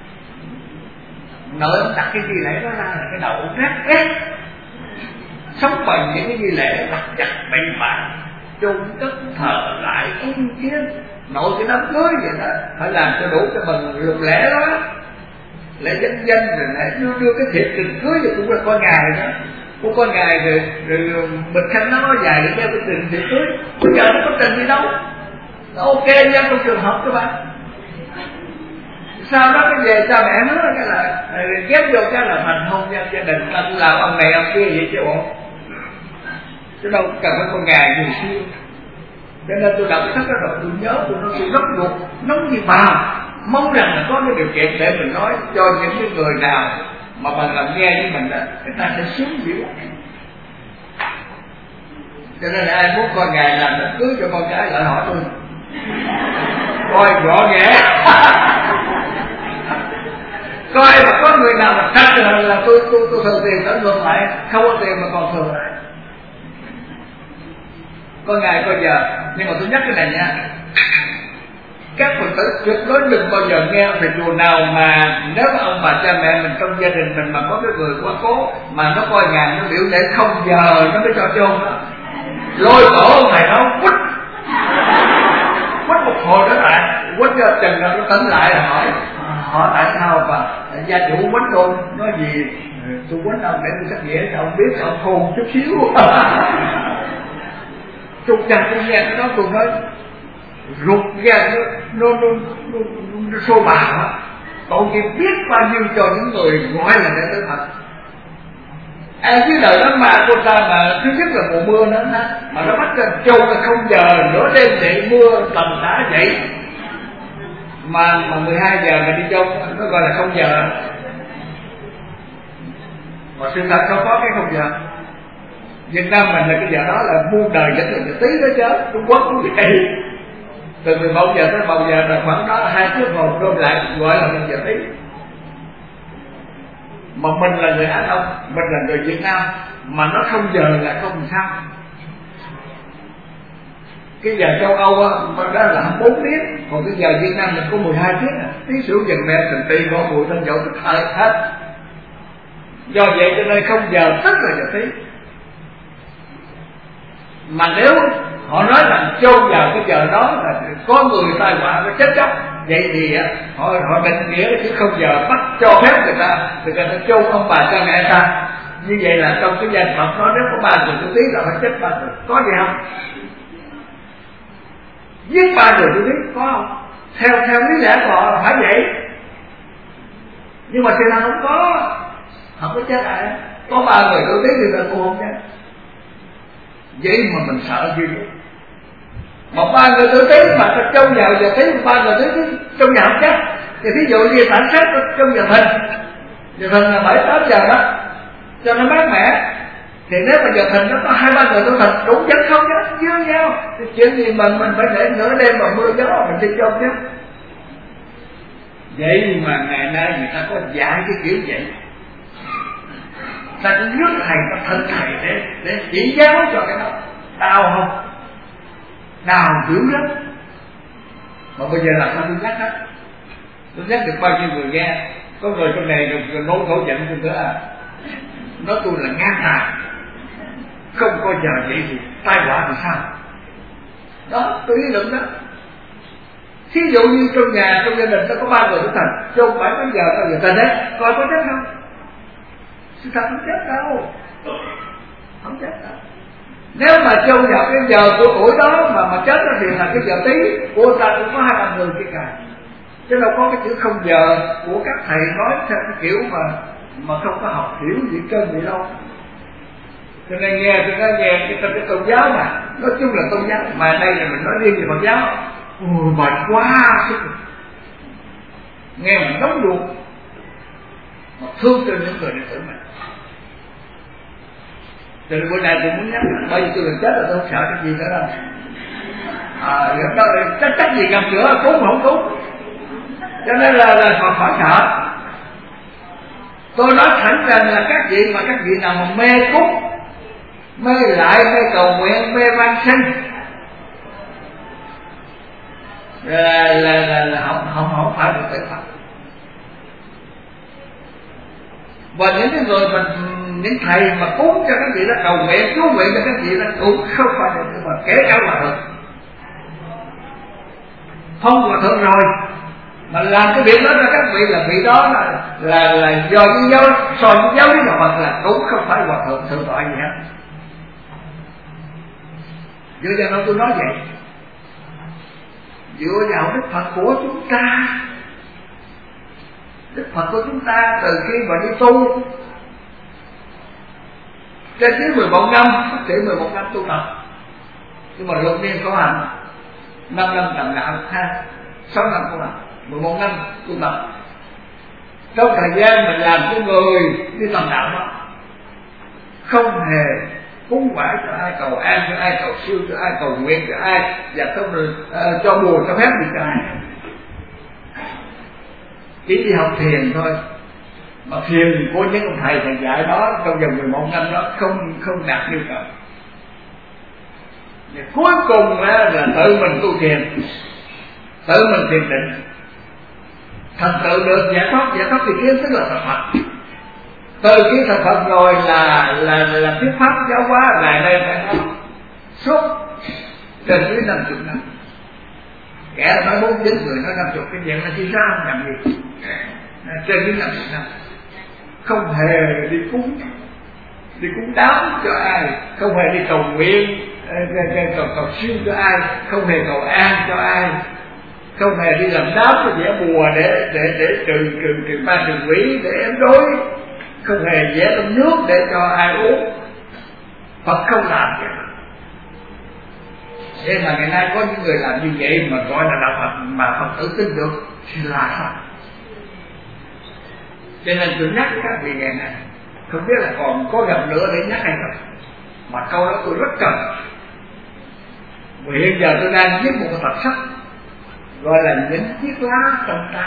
Nội ông đặt cái nghi lễ đó ra là cái đầu ông rác rét, sống bằng những cái nghi lễ lặt chặt bậy bạ, chôn cất thờ lại cúng kiến. Nội cái đám cưới vậy đó phải làm cho đủ cho bằng luật lẽ đó, lễ dân dân rồi lại đưa đưa cái thiệp tình cưới rồi cũng là con ngày đó, cũng con ngày rồi rồi mình khăn nó dài rồi đeo cái tình thiệp cưới. Bây giờ nó có tình gì đâu, nó ok nha trong trường hợp các bạn. Sau đó cái về cha mẹ nó cái là ghép vô cái là thành hôn nhân gia đình, ta làm ông này ông kia vậy chứ bộ, chứ đâu cần phải con ngày gì xưa. Cho nên tôi đọc cái sách đó rồi tôi nhớ tôi nói tôi rất ruột nóng như vào, mong rằng là có cái điều kiện để mình nói cho những cái người nào mà mình làm nghe với mình đó, người ta sẽ sướng dữ. Cho nên là ai muốn con ngày làm đám cưới cho con cái lại hỏi tôi, coi rõ ghẽ. Coi mà có người nào mà cắt là, là tôi tôi tôi thường tiền đã ngược lại, không có tiền mà còn thường lại. Có ngày có giờ, nhưng mà tôi nhắc cái này nha, các Phật tử tuyệt đối đừng bao giờ nghe thầy chùa nào mà nếu mà ông bà cha mẹ mình trong gia đình mình mà có cái người quá cố mà nó coi ngày nó biểu để không giờ nó mới cho chôn đó, lôi cổ ông thầy nó quýt quýt một hồi đó lại quýt cho chừng nó tỉnh lại là hỏi hỏi tại sao mà gia chủ quýt tôi nói gì, tôi quýt ông để tôi chắc dễ cho ông biết ông khôn chút xíu. Chục chặt tôi nghe cái đó tôi nói rụt ra nó nó nó, nó, nó xô bào. Tội nghiệp biết bao nhiêu cho những người gọi là đệ tử Phật. Ai biết đời đó mà cô ta mà thứ nhất là mùa mưa nữa mà nó bắt ra trâu là không giờ nửa đêm dậy mưa tầm tã dậy mà mà mười hai giờ mà đi trâu nó gọi là không giờ. Mà sự thật không có cái không giờ. Việt Nam mình là cái giờ đó là muôn đời dẫn được tí đó chứ, Trung Quốc cũng vậy. từ mười một giờ tới một giờ là khoảng đó hai tiếng hồn đôn lại gọi là một giờ tí. Mà mình là người Á Đông, mình là người Việt Nam, mà nó không giờ là không sao. Cái giờ châu Âu á, mà đó là hai mươi bốn tiếng, còn cái giờ Việt Nam mình có mười hai tiếng à. Tí sửu dần mẹ thành tì có mùi thân dậu tức hơi hết. Do vậy cho nên không giờ tức là giờ tí. Mà nếu họ nói rằng châu vào cái giờ đó là có người tai họa nó chết chóc, vậy thì họ họ định nghĩa chứ không giờ bắt cho phép người ta người ta châu ông bà cha mẹ ta. Như vậy là trong cái danh Phật nói nếu có ba người tu tí là phải chết ba người, có gì không? Giết ba người tu tí có không? Theo theo lý lẽ của họ là phải vậy, nhưng mà thì là không có, không có chết ai. Có ba người tu tí thì là cũng không chết. Vậy mà mình sợ gì nữa? Một ba người tử tí mà ta trông vào giờ thấy ba người tử tí trong nhà không chết. Thì ví dụ như sản sát trong giờ thìn, giờ thìn là bảy tám giờ đó cho nó mát mẻ. Thì nếu mà giờ thìn nó có hai ba người tử thịt đủ chất không chứ chứ nhau. Thì chuyện gì mình mình phải để nửa đêm mà mưa gió mình đi trông chứ. Vậy mà ngày nay người ta có dạy cái kiểu vậy. Ta cũng rước thầy ta thân thầy để để chỉ giáo cho cái đó. Đau không? Đau dữ lắm. Mà bây giờ là sao tôi nhắc hết. Tôi nhắc được bao nhiêu người nghe. Có người trong này rồi nấu khẩu giận tôi nữa à. Nói tôi là ngang tàn, không có giờ vậy thì tai họa thì sao? Đó, tôi lý luận đó. Thí dụ như trong nhà, trong gia đình nó có ba người tu thành, trong bảy tám giờ tao giờ ta đấy, coi có chết không? Sự thật không chết đâu, không chết đâu. Nếu mà trông vào cái giờ của tuổi đó mà mà chết thì là cái giờ tí của người ta cũng có hai ba người kia cả. Chứ đâu có cái chữ không giờ của các thầy nói theo cái kiểu mà mà không có học hiểu gì trơn vậy đâu. Cho nên nghe tôi nói nghe cái, cái, cái tôn giáo mà nói chung là tôn giáo, mà đây là mình nói riêng về Phật giáo. Ôi mệt quá, nghe mình nóng ruột, mà thương cho những người đệ tử mình. Cho nên bữa nay tôi muốn nhắc là bây giờ tôi gần chết là tôi không sợ cái gì nữa đâu. À, đó là chắc chắc gì cầm chữa cúng không cúng. Cho nên là là còn khỏi sợ. Tôi nói thẳng rằng là các vị mà các vị nào mà mê cúng, mê lại, mê cầu nguyện, mê van sinh là là là, là không không không phải được tự Phật. Và những cái người mà những thầy mà cúng cho các vị đó, cầu nguyện chú nguyện cho các vị đó cũng không phải được tự Phật, kể cả hòa thượng. Không hòa thượng rồi mà làm cái việc đó cho các vị là vị đó là là, là do những giáo so với giáo lý đạo Phật là cũng không phải hòa thượng thượng tọa gì hết. Dựa vào đâu tôi nói vậy? Dựa vào Đức Phật của chúng ta. Đức Phật của chúng ta từ khi mà đi tu trên dưới mười một năm, bác sĩ mười một năm tu tập, nhưng mà luận niên khổ hạnh năm năm tầm đạo ha, sáu năm khổ hạnh, mười một năm tu tập. Trong thời gian mình làm cái người đi tầm đạo đó, không hề cúng quả cho ai, cầu an cho ai, cầu siêu cho ai, cầu nguyện cho ai, và không uh, cho bùa cho phép gì cho ai. Chỉ đi học thiền thôi. Mà thiền của những ông thầy thầy dạy đó trong vòng mười một năm đó không không đạt yêu cầu. Và cuối cùng là, là tự mình tu thiền, tự mình thiền định, thành tựu được giải thoát. Giải thoát thì kiến tức là thật Phật. Từ khi thật Phật rồi là là là thuyết pháp giáo hóa lại đây phải nói suốt trên dưới năm chục năm. Kẻ nói bốn chín người nói năm chục, cái chuyện là chỉ ra không làm gì. Trên dưới năm chục năm không hề đi cúng, đi cúng đám cho ai, không hề đi cầu nguyện, cầu cầu siêu cho ai, không hề cầu an cho ai, không hề đi làm đám cho vẽ bùa để để để trừ trừ trừ ma trừ quỷ để em đối, không hề vẽ trong nước để cho ai uống. Phật không làm vậy. Thế mà ngày nay có những người làm như vậy mà gọi là đạo Phật mà Phật tử tin được thì là sao? Cho nên tôi nhắc các vị ngày này, không biết là còn có gặp nữa để nhắc hay không, mà câu đó tôi rất cần. Vì hiện giờ tôi đang viết một cái tập sách gọi là những chiếc lá trong tay.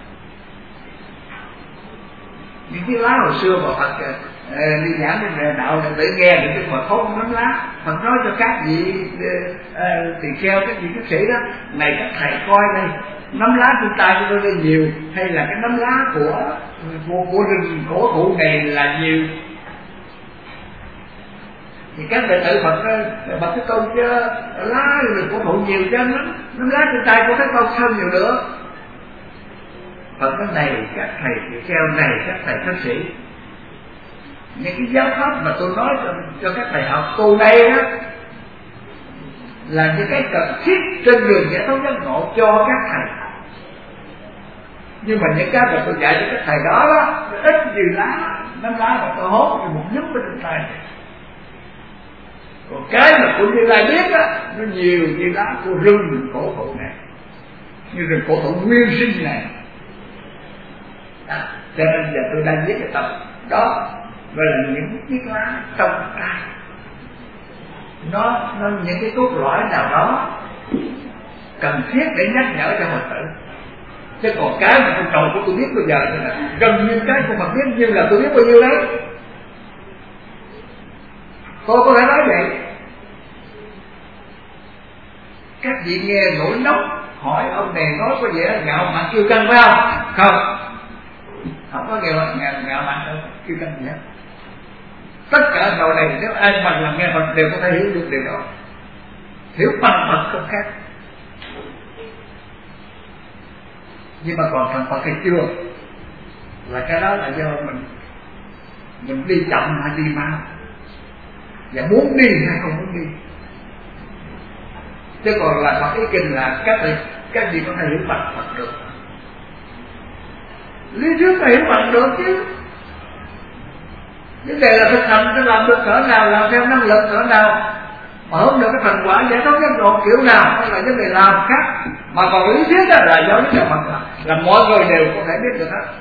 Những chiếc lá hồi xưa mà Phật uh, đi giảng đến đạo để nghe được cái Phật hốt nắm lá. Phật nói cho các vị uh, tỳ kheo, các vị các sĩ đó, này các thầy coi đây, nắm lá trên tay của tôi đây nhiều hay là cái nắm lá của của, của rừng cổ thụ này là nhiều? Thì các đệ tử Phật Phật Thế Tôn chứ lá rừng cổ thụ nhiều chứ nắm nắm lá trên tay của Thế Tôn sao nhiều nữa? Phật nói này các thầy tỳ kheo, này các thầy các sĩ, những cái giáo pháp mà tôi nói cho, cho các thầy học tu đây đó là những cái cần thiết trên đường giải thoát giác ngộ cho các thầy. Nhưng mà những cái mà tôi dạy cho các thầy đó đó, ít gì lá, nắm lá mà tôi hốt thì một nhúm bên trên tay. Còn cái mà của Như Lai biết á, nó nhiều như lá của rừng cổ thụ này, như rừng cổ thụ nguyên sinh này. À, cho nên giờ tôi đang viết cái tập đó gọi là những chiếc lá trong tay. Nó, nó những cái cốt lõi nào đó cần thiết để nhắc nhở cho Phật tử. Chứ còn cái mà trong đầu của tôi biết bây giờ là gần như cái của Phật biết, nhưng là tôi biết bao nhiêu đấy. Tôi có thể nói vậy. Các vị nghe nổi nóng hỏi ông này nói có vẻ ngạo mạn kiêu căng phải không? Không, không có ngạo ngạo, ngạo mạn đâu, kiêu căng gì hết. Tất cả đầu này nếu ai bằng làm nghe Phật đều có thể hiểu được điều đó. Hiểu bằng Phật không khác. Nhưng mà còn thành Phật hay chưa là cái đó là do mình mình đi chậm hay đi mau, và muốn đi hay không muốn đi. Chứ còn là Phật ý kinh là các vị các vị có thể hiểu bằng Phật được. Lý thuyết là hiểu bằng được chứ. Vấn đề là thực hành nó làm được cỡ nào, làm theo năng lực cỡ nào, mà không được cái thành quả giải thoát giác ngộ kiểu nào, đó là vấn đề làm khác. Mà còn lý thuyết đó là do cái Phật là, là mọi người đều có thể biết được hết.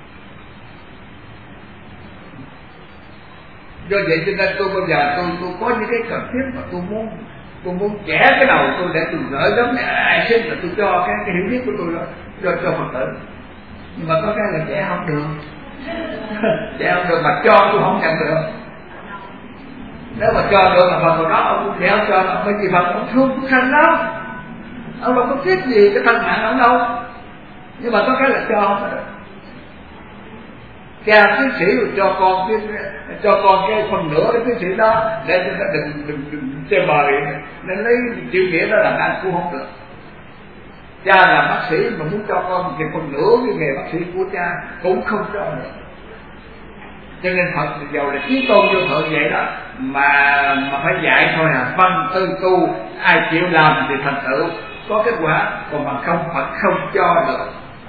Do vậy cho nên tôi bây giờ tôi tôi có những cái cần thiết mà tôi muốn tôi muốn trẻ cái đầu tôi để tôi gửi giống ai sinh là tôi cho cái, cái hiểu biết của tôi đó cho cho Phật tử. Nhưng mà có cái là trẻ không được. Trẻ không được mà cho tôi không nhận được. Nếu mà cho được là Phật hồi đó ông cũng đeo cho ông, bởi vì Phật ông thương chúng sanh đó, ông đâu có tiếc gì cái thân mạng ông đâu. Nhưng mà có cái là cho không được. Cha tiến sĩ rồi cho con cái, cho con cái phần nửa cái tiến sĩ đó để cho nó đừng đừng đừng chơi bời, nên lấy chữ nghĩa đó làm ăn cũng không được. Cha là bác sĩ mà muốn cho con thì phần nửa cái nghề bác sĩ của cha cũng không cho được. Cho nên Phật giàu là chí tôn vô thượng vậy đó mà mà phải dạy thôi à, văn tư tu ai chịu làm thì thành tựu có kết quả, còn mà không Phật không cho được.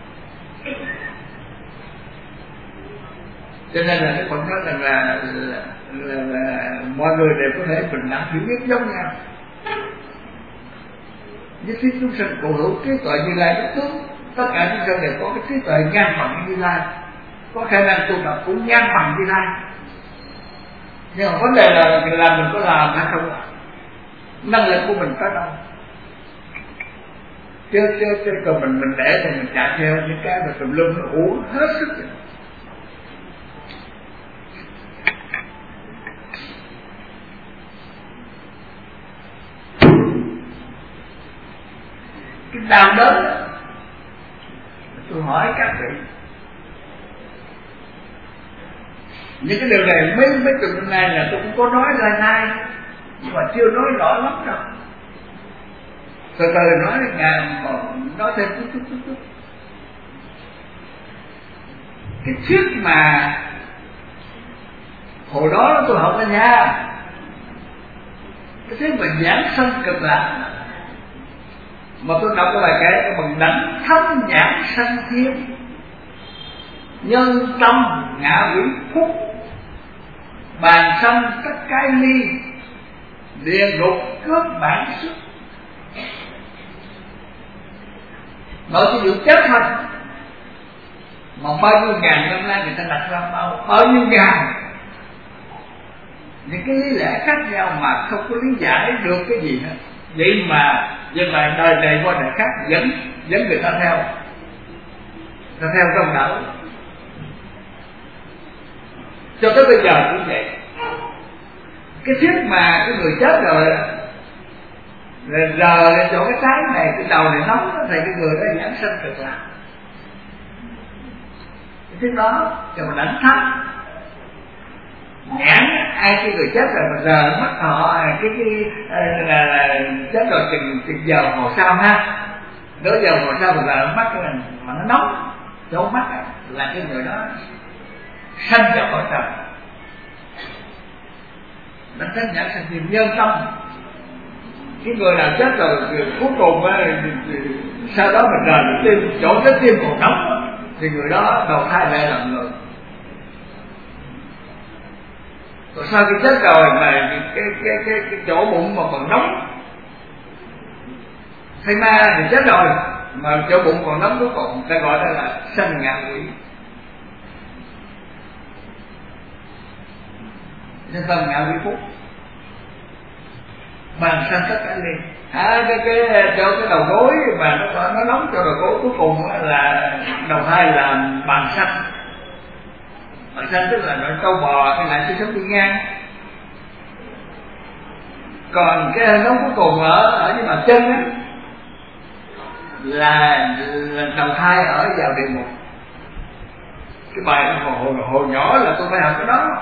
Cho nên là cái Phật nói rằng là, là, là, là, là mọi người đều có thể bình đẳng hiểu biết giống nhau. Với trí chúng sinh cụ hữu trí tuệ Như Lai bất tướng, tất cả chúng sinh đều có cái trí tuệ ngang bằng Như Lai, có khả năng tu tập cũng ngang bằng Như Lai. Nhưng mà vấn đề là mình làm mình có làm hay không làm, năng lực của mình tới đâu. Chứ chứ chứ còn mình mình để thì mình chạy theo những cái mà tùm lum nó uống hết sức rồi. Cái đau đớn đó, tôi hỏi các vị, những cái điều này mấy mấy tuần hôm nay là tôi cũng có nói ra nay, nhưng mà chưa nói rõ lắm đâu. Từ từ nói ngày mà nói thêm chút chút chút chút. Cái thuyết mà hồi đó tôi học ở nhà, cái thuyết mà giảng sanh cực lạc, mà tôi đọc cái bài kể cái bằng đảnh thâm nhãn sanh thiên, nhân tâm ngã quỷ phúc, bàn sanh tất cái ly, địa ngục cướp bản sức. Nói cái vụ chết thôi, mà bao nhiêu ngàn năm nay người ta đặt ra bao bao nhiêu ngàn những cái lý lẽ khác nhau mà không có lý giải được cái gì hết. Vậy mà vậy mà đời này qua đời khác vẫn dẫn người ta theo, ta theo trong đạo. Cho tới bây giờ cũng vậy. Cái thuyết mà cái người chết rồi rồi rờ lên chỗ cái trái này, cái đầu này nóng đó, thì cái người đó giảng sanh cực lạc. Cái thuyết đó cho mình đánh thắt nhãn ai cái người chết rồi mà rờ mắt họ cái cái là, là chết rồi chừng chừng giờ hồ sau ha, nửa giờ hồ sau mà rờ mắt cái mình mà nó nóng chỗ mắt ấy, là cái người đó sanh cho cõi trần. Nó tránh nhãn thành niềm nhân tâm. Cái người nào chết rồi cuối cùng sau đó mình rời được tim, chỗ trái tim còn nóng thì người đó đầu thai lại làm người. Rồi sau khi chết rồi mà cái cái cái cái, cái chỗ bụng mà còn nóng, thây ma thì chết rồi mà chỗ bụng còn nóng, cuối cùng ta gọi đó là sanh ngạ quỷ. Nhân tâm ngạ quỷ phúc bàn sanh tất cả liền. À, cái cái cho cái đầu gối mà nó nó nóng cho đầu gối, cuối cùng là đầu thai là bàn sanh. Bàn sanh tức là loại trâu bò hay lại sinh sống đi ngang. Còn cái nóng cuối cùng ở ở cái bàn chân á là, là đầu thai ở vào địa ngục. Cái bài hồi, hồi, hồi nhỏ là tôi phải học cái đó.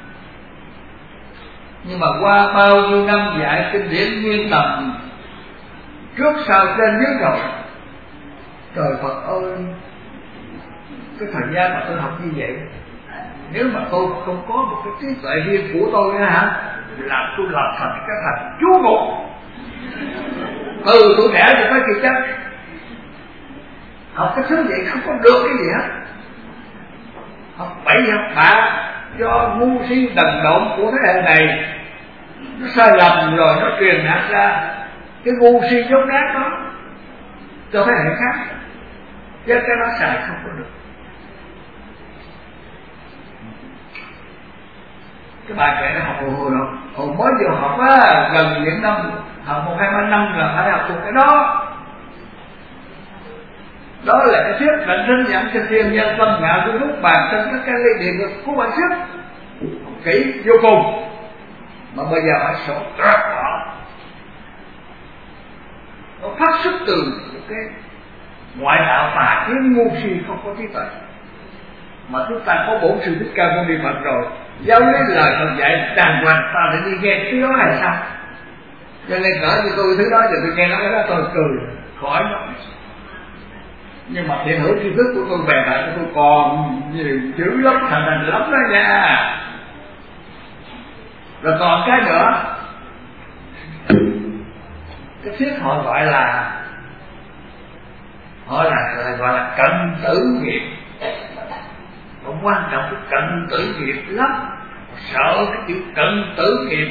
Nhưng mà qua bao nhiêu năm dạy kinh điển nguyên tầm, trước sau trên dưới rồi, trời Phật ơi, cái thời gian mà tôi học như vậy, nếu mà tôi không có một cái trí tuệ riêng của tôi á hả, là tôi làm thành cái thành chúa ngục. Từ tuổi trẻ cho tới khi chết, học cái thứ vậy không có được cái gì hết. Học bậy học bạ do ngu si đần độn của thế hệ này, nó sai lầm rồi nó truyền đạt ra cái ngu si dốt nát đó cho thế hệ khác, chứ cái nó xài không có được. Cái bài kể nó học hồi hồi đâu, hồi mới vừa học á, gần những năm học một hai ba năm là phải học thuộc cái đó. Đó là cái thuyết định sinh nhãn sinh thiên nhân tâm ngạ của lúc bàn trên tất cả ly địa ngục của bản sức kỹ vô cùng, mà bây giờ phải sổ trát bỏ. Nó phát xuất từ cái ngoại đạo tà kiến ngu si không có trí tuệ, mà chúng ta có bổn sư Thích Ca Mâu Ni Phật rồi, giáo lý lời Phật dạy đàng hoàng, ta lại đi nghe thứ đó hay sao? Cho nên cỡ như tôi thứ đó giờ tôi nghe nói cái đó tôi cười khỏi nó. Nhưng mà hiện hữu tri thức của tôi bè bạn tôi còn nhiều chữ lắm, thành thành lắm đó nha. Rồi còn cái nữa, cái thuyết họ gọi là họ là, là gọi là cận tử nghiệp. Cũng quan trọng cái cận tử nghiệp lắm, sợ cái chữ cận tử nghiệp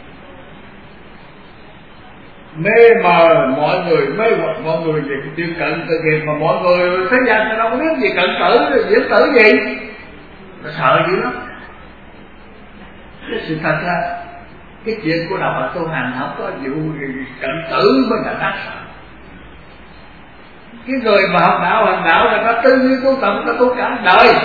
mê mờ mọi người, mê hoặc mọi người về cái chữ cận tử nghiệp, mà mọi người thế gian nó đâu có biết gì cận tử, diễn tử gì, nó sợ dữ lắm. Cái sự thật là cái chuyện của đạo Phật tu hành không có vụ cận tử mới là đáng sợ. Cái người mà học đạo hành đạo là ta tư duy tu tập, ta tu cả đời,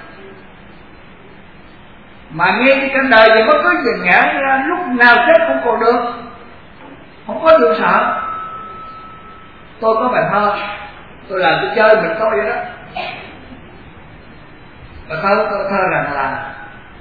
mà nghe cái cả đời thì bất cứ gì ngã ra, lúc nào chết cũng còn được, không có điều sợ. Tôi có bài thơ, tôi làm tôi chơi mình tôi vậy đó. Bài thơ tôi thơ rằng là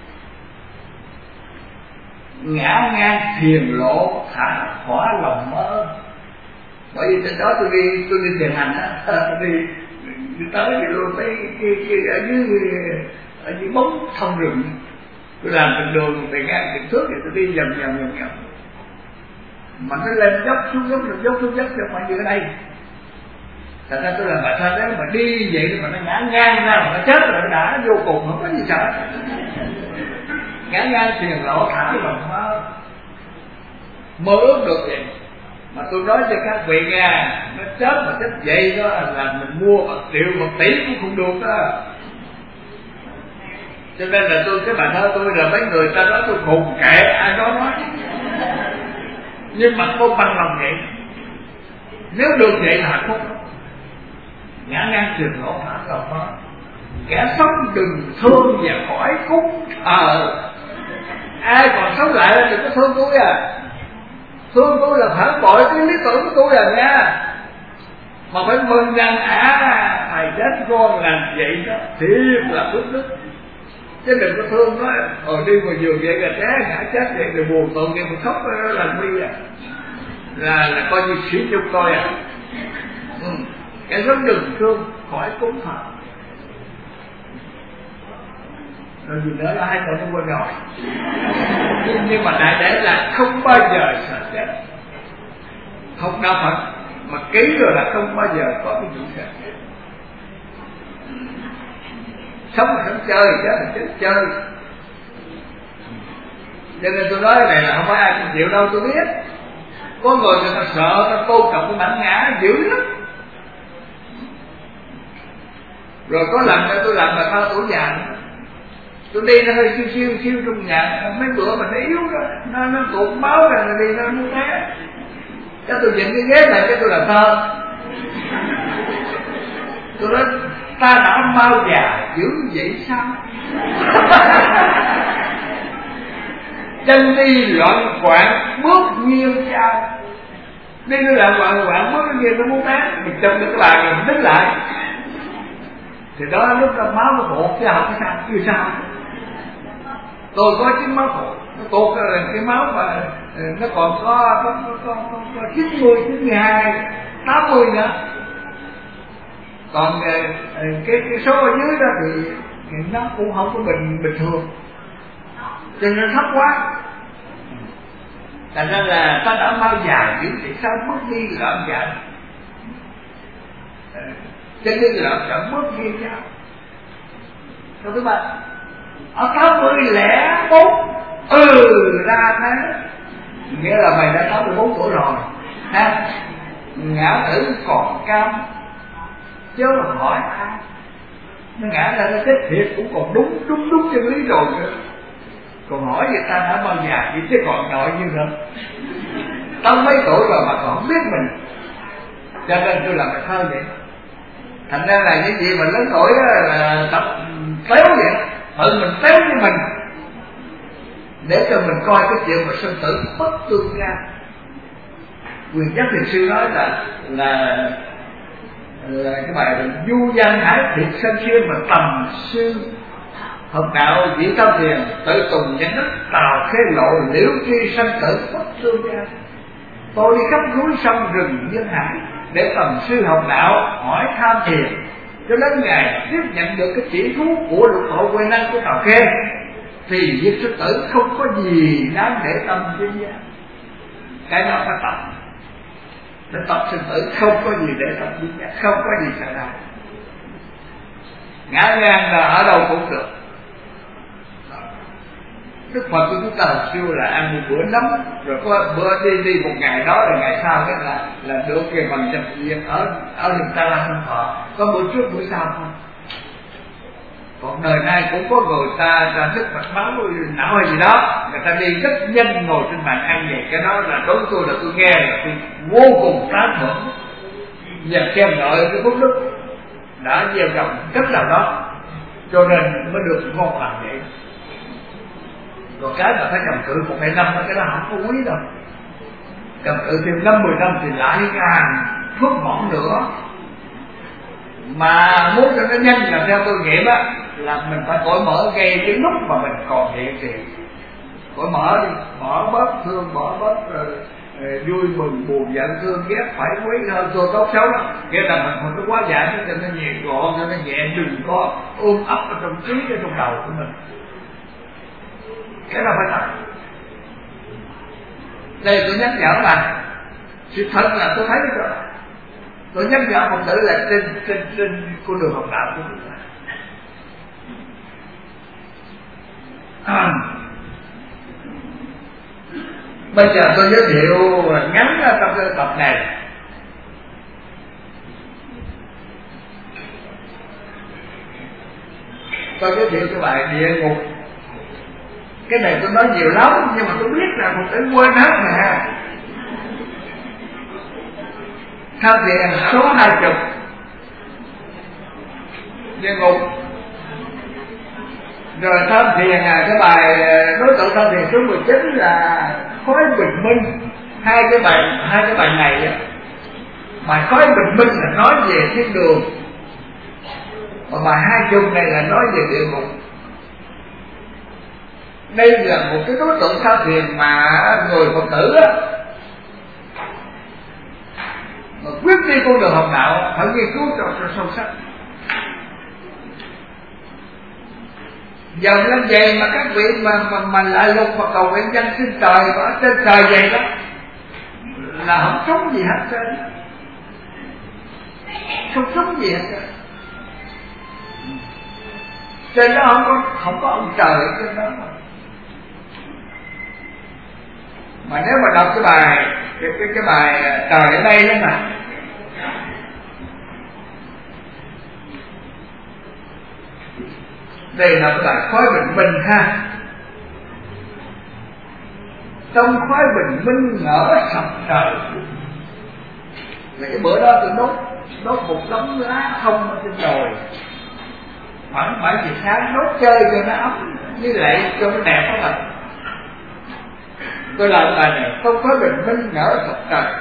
ngã ngang thiền lộ thả hỏa lòng mơ. Bởi vì trên đó tôi đi tôi đi thiền hành á, tôi đi, đi tới thì luôn tới cái, cái, ở dưới ở dưới bóng thông rừng, tôi làm từng đường từ ngang từng thước thì tôi đi vòng vòng vòng vòng, mà nó lên dốc xuống dốc xuống dốc xuống dốc cho mọi người ở đây. Thật ra tôi làm bài thơ đấy, mà đi vậy mà nó ngã ngang ra mà nó chết rồi, nó đã vô cùng không có gì sợ. Ngã ngang thiền lộ thả lòng mơ, mơ ước được vậy. Mà tôi nói cho các vị nghe, nó chết mà chết vậy đó là mình mua một triệu một tỷ cũng không được đó. Cho nên là tôi, cái bài thơ tôi là mấy người ta nói tôi khùng, kệ ai đó nói, nhưng mà tôi bằng lòng vậy. Nếu được vậy là hạnh phúc. ngã ngang trường lộ hạ cầu đó. Kẻ sống đừng thương và khỏi cúng thờ. Ai còn sống lại là đừng có thương tôi à. Thương tôi là phản bội cái lý tưởng của tôi à nha. Mà phải mừng rằng à thầy chết con làm vậy đó, thiệt là phước đức. Chứ đừng có thương nói ở đi ngoài giường vậy là té ngã chết vậy rồi buồn tội nghiệp mà khóc là nguy à. Là là coi như sỉ nhục tôi à. Ừ. Cái đó đừng thương khỏi cúng thờ. Rồi gì nữa là hai cậu nó quên rồi. Nhưng mà đại để là không bao giờ sợ chết. Không đạo Phật mà ký rồi là không bao giờ có cái chuyện sợ chết. Sống là sống chơi, chết là chết chơi. Cho nên tôi nói cái này là không phải ai cũng chịu đâu, tôi biết. Có người người ta sợ, ta tô trọng cái bản ngã dữ lắm. Rồi có lần nữa tôi làm bà thao tuổi già, tôi đi nó hơi siêu siêu siêu trong nhà, mấy bữa mà nó yếu đó, nó nó tụt máu ra là đi nó muốn té. Cho tôi nhìn cái ghế này cái tôi làm thơ. Tôi nói ta đã mau già dữ vậy sao? Chân đi loạn quạng bước nghiêng sao? Đi nó loạn quạng quạng bước nghiêng nó muốn té. Mình chụp được cái bàn rồi mình đứng lại. Thì đó lúc đó máu nó tụt chứ không có sao, chưa sao. Tôi có chín máu tụt, nó tụt là cái máu mà nó còn có có có có, có, có chín mươi, chín mươi hai, tám mươi nữa. Còn cái cái số ở dưới đó thì, thì nó cũng không có bình bình thường, cho nên nó thấp quá. Thành ra là ta đã mau già dữ thì sao mất đi lợn già. Cho nên lợn già mất đi sao? Câu thứ ba, ở tám mươi lẻ bốn, ừ ra thế, nghĩa là mày đã tám mươi bốn tuổi rồi, ha? Ngã tử còn cam, chứ mà hỏi ai? Nó ngã ra nó chết thiệt cũng còn đúng đúng đúng chân lý rồi nữa. Còn hỏi người ta đã bao già vậy chứ còn nội như nữa. Tao mấy tuổi rồi mà còn không biết mình. Cho nên tôi làm bài thơ vậy. Thành ra là những gì mà lớn tuổi là tập téo vậy, tự mình téo với mình để cho mình coi cái chuyện mà sinh tử bất tương ra. Quyền Giác Thiền Sư nói là là là cái bài là du gian hải thiệt sân xuyên mà tầm sư học đạo chỉ cao thiền tự tùng nhân đức tào khê lộ liễu tri sanh tử bất tương ra. Tôi đi khắp núi sông rừng nhân hải để tầm sư học đạo hỏi tham thiền cho đến ngày tiếp nhận được cái chỉ thú của lục hộ huệ năng của tào khê thì việc sinh tử không có gì đáng để tâm trên giá. Cái đó phải tập để tập sinh tử, không có gì để tập trên giá, không có gì xảy ra. Ngã ngang là ở đâu cũng được. Đức Phật của chúng ta hồi xưa là ăn một bữa nấm, rồi có bữa đi đi một ngày đó rồi ngày sau cái là là được cái bằng nhập viện ở ở rừng Ta La Môn Thọ, có bữa trước bữa sau không. Còn đời nay cũng có người ta ta thích mạch máu não hay gì đó, người ta đi rất nhanh ngồi trên bàn ăn vậy. Cái đó là đối với tôi là tôi nghe là tôi vô cùng tán thưởng và khen ngợi cái phúc đức đã gieo trồng rất là đó, cho nên mới được ngon làm vậy. Rồi cái mà phải cầm cự một hai năm cái đó không có quý đâu. Cầm cự thêm năm mười năm thì lại càng phước mỏng nữa. Mà muốn cho nó nhanh là theo tôi nghiệm á, là mình phải cởi mở ngay cái lúc mà mình còn hiện tiền. Cởi mở đi, bỏ bớt thương, bỏ bớt rồi, rồi vui mừng, buồn giận, thương ghét, phải quý hơn, tôi tốt xấu đó. Nghĩa là mình không có quá giải cho nó nhẹ gọn, cho nó nhẹ, đừng có ôm ấp ở trong trí, ở trong đầu của mình. Cái đó phải tập. Đây tôi nhắc nhở là sự thật là tôi thấy rồi. Tôi nhắc nhở Phật tử là trên trên trên con đường học đạo của chúng ta. À, bây giờ tôi giới thiệu ngắn trong cái tập này. Tôi giới thiệu cái bài địa ngục. Cái này tôi nói nhiều lắm, nhưng mà tôi biết là Phật tử quên hết mà. Tham thiền số hai chục. địa ngục. Rồi tham thiền à, cái bài đối tượng tham thiền số mười chín là khói bình minh. Hai cái bài hai cái bài này, bài khói bình minh là nói về thiên đường, và bài hai chung này là nói về địa ngục. Đây là một cái đối tượng tham thiền mà người Phật tử á, mà quyết đi con đường học đạo phải nghiên cứu cho, cho sâu sắc. Giờ lên vậy mà các vị mà mà, mà lại lục và cầu nguyện danh xin trời, và ở trên trời vậy đó là không sống gì hết trơn, không sống gì hết trơn. Trên đó không có không có ông trời trên đó mà. Mà nếu mà đọc cái bài cái cái, cái bài trời ở đây đó mà, đây là cái bài khói bình minh ha. Trong khói bình minh nở sập trời, là cái bữa đó tôi đốt đốt một đống lá thông ở trên đồi, khoảng bảy giờ sáng đốt chơi cho nó ấm, như vậy cho nó đẹp đó mà. Tôi làm bài này không khói bình minh nở sập trời,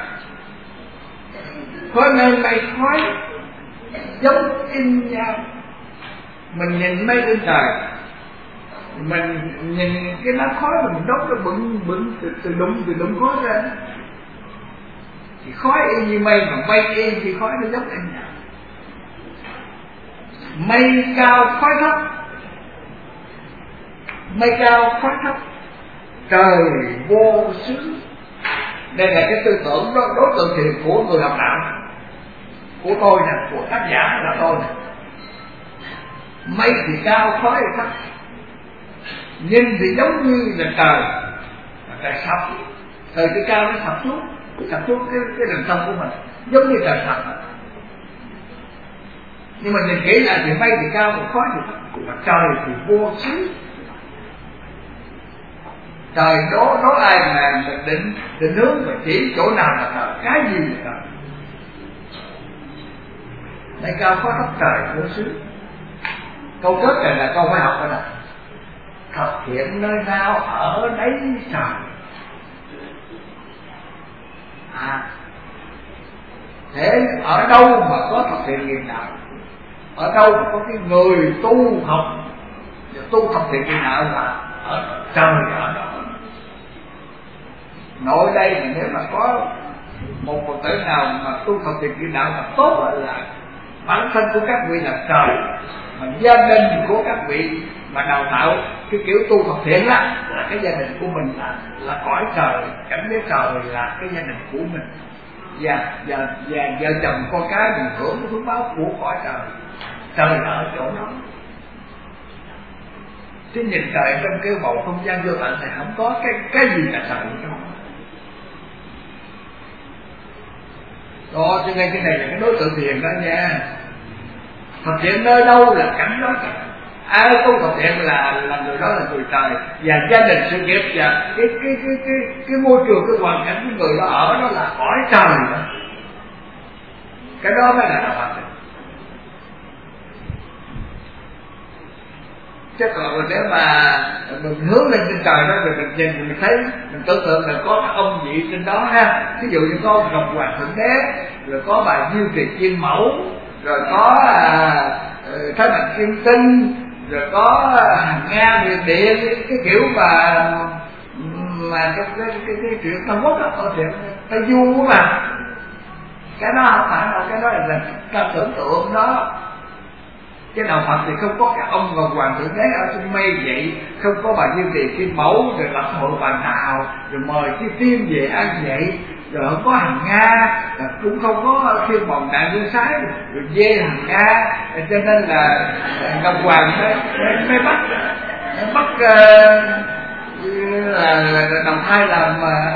khói mây mây khói giống in nhau. Mình nhìn mây trên trời, mình nhìn cái lá khói mình đốt nó bừng bừng từ, từ đụng từ đụng khói ra, thì khói y như mây, mà mây y thì khói nó giống in nhau. Mây cao khói thấp, mây cao khói thấp, trời vô xứ. Đây là cái tư tưởng đó, đối tượng thiền của người học đạo, của tôi nè, của tác giả là tôi nè. Mây thì cao, khói thì thấp, nhìn thì giống như là trời, mà trời sập, trời cái cao nó sập xuống, sập xuống cái cái đường sông của mình, giống như trời sập. Nhưng mà nhìn kỹ lại thì mây thì cao, còn khói thì thấp, mà trời thì vô xứ. Trời đố đố ai mà định định hướng và chỉ chỗ nào là trời, cái gì là trời. Mây cao khói thấp, trời vô xứ. Câu kết này là câu phải học rồi nè. Thật thiện nơi nào ở đấy trời. À, thế ở đâu mà có thật thiện nghiệp đạo, ở đâu mà có cái người tu học tu thật thiện nghiệp đạo là ở trời ở đó. Nội đây mà nếu mà có một Phật tử nào mà tu thật thiện nghiệp đạo là tốt, là bản thân của các vị là trời, mà gia đình của các vị mà đào tạo cái kiểu tu học thiện đó, là cái gia đình của mình là là cõi trời, cảnh giới trời là cái gia đình của mình, và và và vợ chồng con cái mình hưởng cái phước báo của cõi trời. Trời ở chỗ đó, chứ nhìn trời trong cái bầu không gian vô tận này không có cái cái gì là trời trong đó. Cho nên cái này là cái đối tượng thiền đó nha. Thật thiện nơi đâu là cảnh đó trời. Ai tu thật thiện là là người đó là người trời, và gia đình sự nghiệp và cái cái cái cái cái môi trường, cái hoàn cảnh của người đó ở đó là cõi trời đó. Cái đó mới là đạo Phật. Chứ còn nếu mà mình hướng lên trên trời đó rồi mình nhìn mình thấy, mình tưởng tượng là có các ông vị trên đó ha. Ví dụ như có Ngọc Hoàng Thượng Đế, rồi có bà Diêu Trì Kim Mẫu, rồi có à, Thái Bạch Kim Tinh, rồi có Hằng Nga Miền Điện, cái, cái kiểu mà mà cái cái cái, cái chuyện Trung Quốc đó, ở chuyện Tây Du mà, cái đó không phải đâu, cái đó là, là ta tưởng tượng đó. Cái đạo Phật thì không có các ông Ngọc Hoàng Thượng Đế ở trên mây vậy, không có bà Diêu Trì Kim Mẫu rồi lập hội bà nào rồi mời cái tiên về ăn vậy, rồi không có Hằng Nga, cũng không có Thiên Bồng Đại Dương Sái rồi dê Hằng Nga, cho nên là Ngọc Hoàng mới, mới bắt bắt uh, là, là đồng thai làm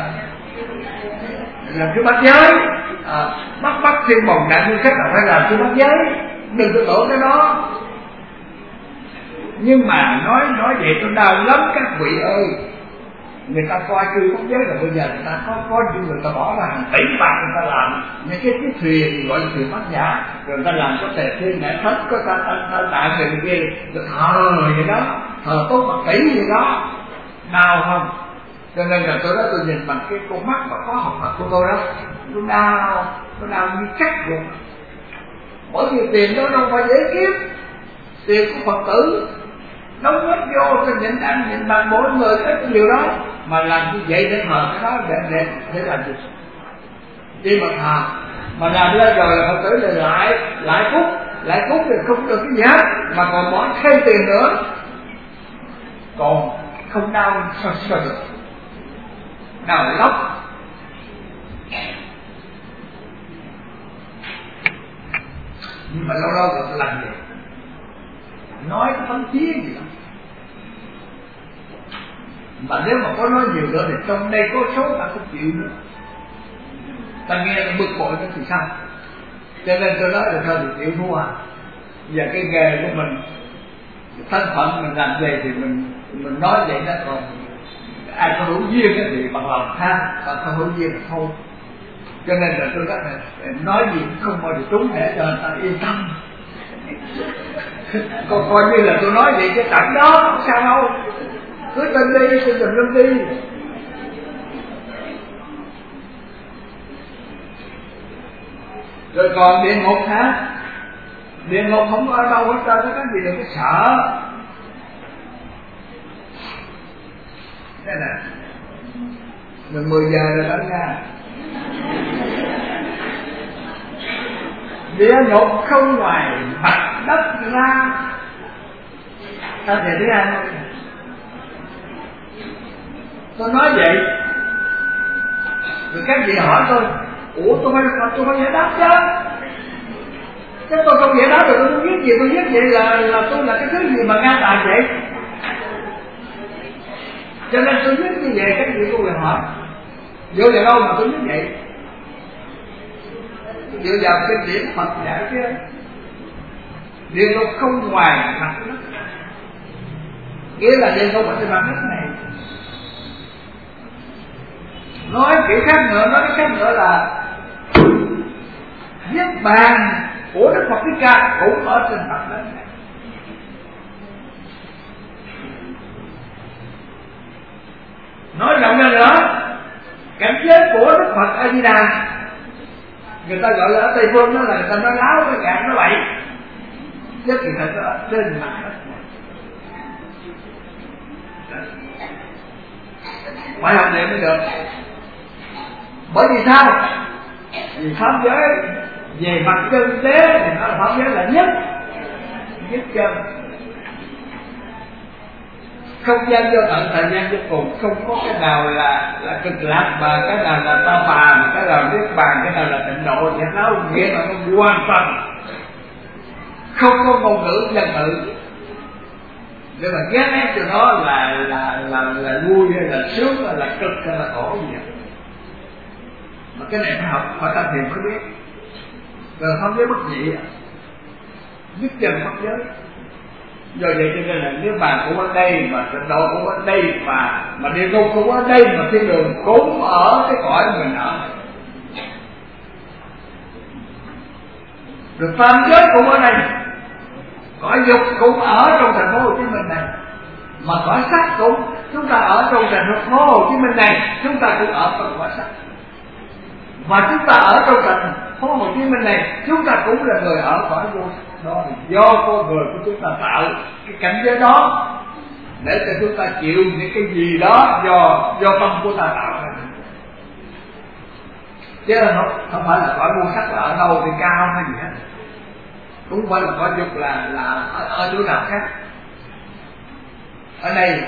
làm cái bắt giới, à, bắt bắt Thiên Bồng Đại Dương Sái là phải làm cái bắt giới, đừng có tưởng cái đó. Nhưng mà nói nói vậy tôi đau lắm các vị ơi, người ta coi cư không giới là bây giờ người ta có có những người ta bỏ ra hàng tỷ bạc người ta làm những cái cái thuyền gọi là thuyền bát nhã, rồi người ta làm có thể thiên mẹ thất, có ta ta ta đại người kia được thờ vậy đó, thờ tốt bạc tỷ gì đó, đau không? Cho nên là tôi đó tôi nhìn bằng cái con mắt mà có học thuật của tôi đó, tôi đau, tôi đau như cắt luôn. Bởi vì tiền đó đâu phải dễ kiếm, tiền của Phật tử đóng hết vô cho nhịn ăn nhịn mặc mỗi người hết cái điều đó, mà làm như vậy để thờ cái đó để để để làm gì? Đi mà thờ, mà làm ra rồi là Phật tử là lại lại cút, lại cút thì không được cái gì hết, mà còn bỏ thêm tiền nữa, còn không đau sao sao được, đau lóc. Nhưng mà lâu lâu được làm gì? Nói cái tấm chí gì đó. Mà nếu mà có nói nhiều nữa thì trong đây có số ta không chịu nữa, ta nghe ta bực bội cái thì sao? Cho nên tôi nói là thôi thì chịu thua à. Giờ cái nghề của mình, thân phận mình làm gì thì mình mình nói vậy đó, còn ai có hữu duyên thì bằng lòng ha, còn không hữu duyên thì thôi. Cho nên là tôi nói là nói gì cũng không bao giờ trúng để cho người ta yên tâm. Còn coi như là tôi nói vậy chứ cảnh đó không sao đâu, cứ tin đi, cứ đừng lâm đi. Rồi còn địa ngục hả? Địa ngục không có ở đâu hết trơn, có cái gì đừng có sợ. Đây nè, gần mười giờ rồi đó nha. Địa ngục không ngoài mặt đất ra. Sao thầy tiếng Anh không? Tôi nói vậy rồi các vị hỏi tôi, ủa tôi phải tôi phải giải đáp chứ, chứ tôi không giải đáp được tôi không biết gì, tôi biết vậy là là tôi là cái thứ gì mà ngang tàn vậy. Cho nên tôi biết như vậy các vị có quyền hỏi, vô vào đâu mà tôi biết vậy, dựa vào cái điểm Phật dạy chứ. Địa ngục không ngoài mặt đất, nghĩa là địa ngục ở trên mặt đất này. Nói kiểu khác nữa, nói cái khác nữa là niết bàn của Đức Phật Thích Ca cũng ở trên mặt đất này. Nói rộng ra nữa, cảnh giới của Đức Phật A Di Đà, người ta gọi là ở Tây Phương đó là người ta nói láo, cái gạt nó bậy, chứ kỳ thật nó ở trên mặt đất này. Phải học niệm mới được. Bởi vì sao? Vì pháp giới về mặt chân tế thì nó là pháp giới là nhất, nhất chân. Không gian vô tận, thời gian vô cùng, không có cái nào là là cực lạc, mà cái nào là ta bà, mà cái nào là niết bàn, cái nào là tịnh độ, thì nó nghĩa là nó hoàn toàn không có ngôn ngữ dân ngữ để mà ghét ép cho nó là là là là vui hay là sướng hay là cực hay là khổ gì vậy. Mà cái này phải học, phải ta thiền mới biết. Rồi pháp giới bất dị, nhất chân pháp giới. Do vậy cho nên là nếu bàn cũng ở đây, mà tịnh độ cũng ở đây, mà mà địa ngục cũng ở đây, mà thiên đường cũng ở cái cõi mình ở. Rồi tam giới cũng ở đây, cõi dục cũng ở trong thành phố Hồ Chí Minh này, mà cõi sắc cũng chúng ta ở trong thành phố Hồ Chí Minh này, chúng ta cũng ở trong cõi sắc. Và chúng ta ở trong thành phố Hồ Chí Minh này, chúng ta cũng là người ở cõi vô sắc. Đó là do con người của chúng ta tạo cái cảnh giới đó để cho chúng ta chịu những cái gì đó do do tâm của ta tạo ra, chứ không, không phải là cõi vô sắc là ở đâu thì cao hay gì hết, cũng phải là cõi dục là là ở, ở chỗ nào khác. Ở đây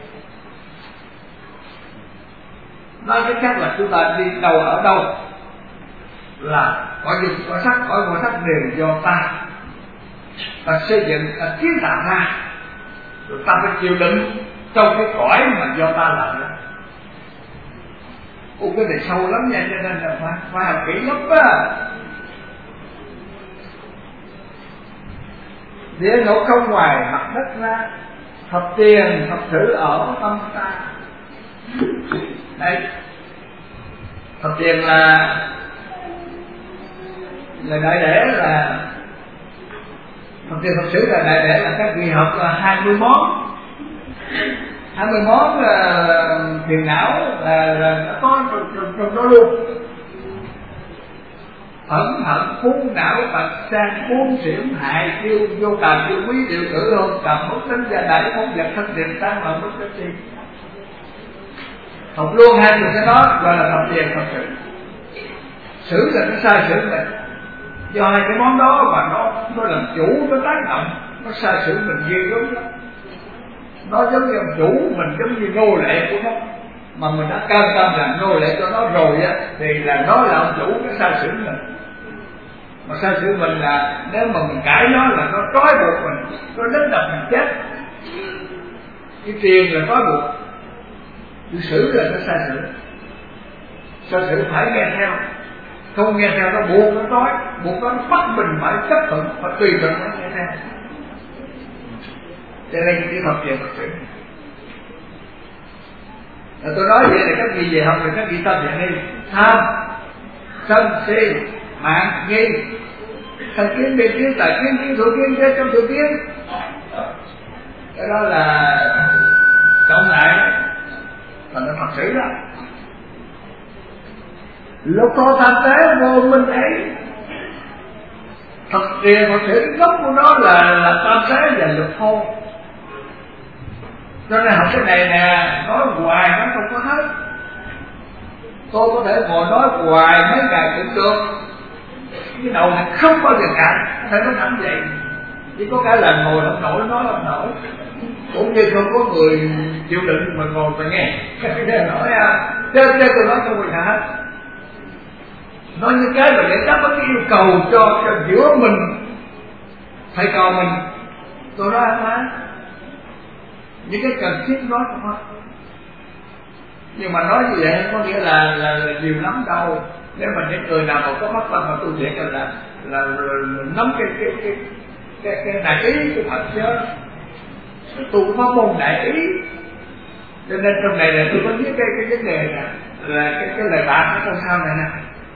nói cái khác là chúng ta đi đâu ở đâu là cõi dục, cõi sắc, cõi vô sắc đều do ta ta xây dựng, ta kiến tạo ra, rồi ta phải chịu đựng trong cái cõi mà do ta làm ra. Ủa cái này sâu lắm nha, cho nên là phải, phải học kỹ lắm á. Địa ngục không ngoài mặt đất ra, thập tiền thập thử ở tâm ta. Đấy, thật tiền là là đại để là thật tiền thật sự là đại để là các vị học là hai mươi món hai mươi món là phiền não là, là nó có trong, trong, trong đó luôn. Phẫn hận phú não bạch sang buôn xỉm hại tiêu vô tàm tiêu quý điều tử hôn cầm mất tính gia đại không vật thân tiền tăng mà mất tính gì học luôn hai người cái đó gọi là thập tiền thật sự. Xử là nó sai xử mình do hai cái món đó mà nó nó làm chủ, nó tác động, nó sai xử mình ghê gớm lắm. Nó giống như ông chủ mình, giống như nô lệ của nó, mà mình đã cam tâm làm nô lệ cho nó rồi á thì là nó là ông chủ, nó sai xử mình. Mà sai xử mình là nếu mà mình cãi nó là nó trói buộc mình, nó đánh đập mình chết. Cái tiền là trói buộc, cái xử là nó sai xử. Sai xử phải nghe theo, không nghe theo nó buộc nó trói, buộc nó bắt mình phải chấp thuận, phải tùy thuận nó nghe theo. Cho nên cái học tiền thật sự. Rồi tôi nói vậy là các vị về học thì các vị tâm hiện đi tham, sân si, mạng nghi, thần kiến, biệt kiến, tài kiến, kiến thủ kiến, kiến trong thủ kiến. Cái đó là cộng lại là nó thật sự đó. Lúc có tham tế vô minh ấy, thật tiền thật sự gốc của nó là là tam tế và lực thô. Cho nên học cái này nè, nói hoài nó không có hết. Tôi có thể ngồi nói hoài mấy ngày cũng được, cái đầu này không bao giờ cạn, phải nó nằm vậy. Chỉ có cái là ngồi không nổi, nói không nổi. Cũng như không có người chịu đựng mà ngồi mà nghe. Cái này nói à, chứ chứ tôi nói không có hết. Nói như cái là để đáp ứng cái yêu cầu cho, cho giữa mình, thầy cầu mình. Tôi nói anh á, những cái cần thiết nói không hết. Nhưng mà nói như vậy có nghĩa là là, là nhiều lắm đâu. Nếu mà những người nào mà có mắt tâm mà tu viện là là, là, là nắm cái cái cái cái, cái đại ý của Phật chứ, tu pháp môn đại ý. Cho nên trong này là tôi có viết cái cái vấn đề này là cái cái lời bạc ở trong sau này nè,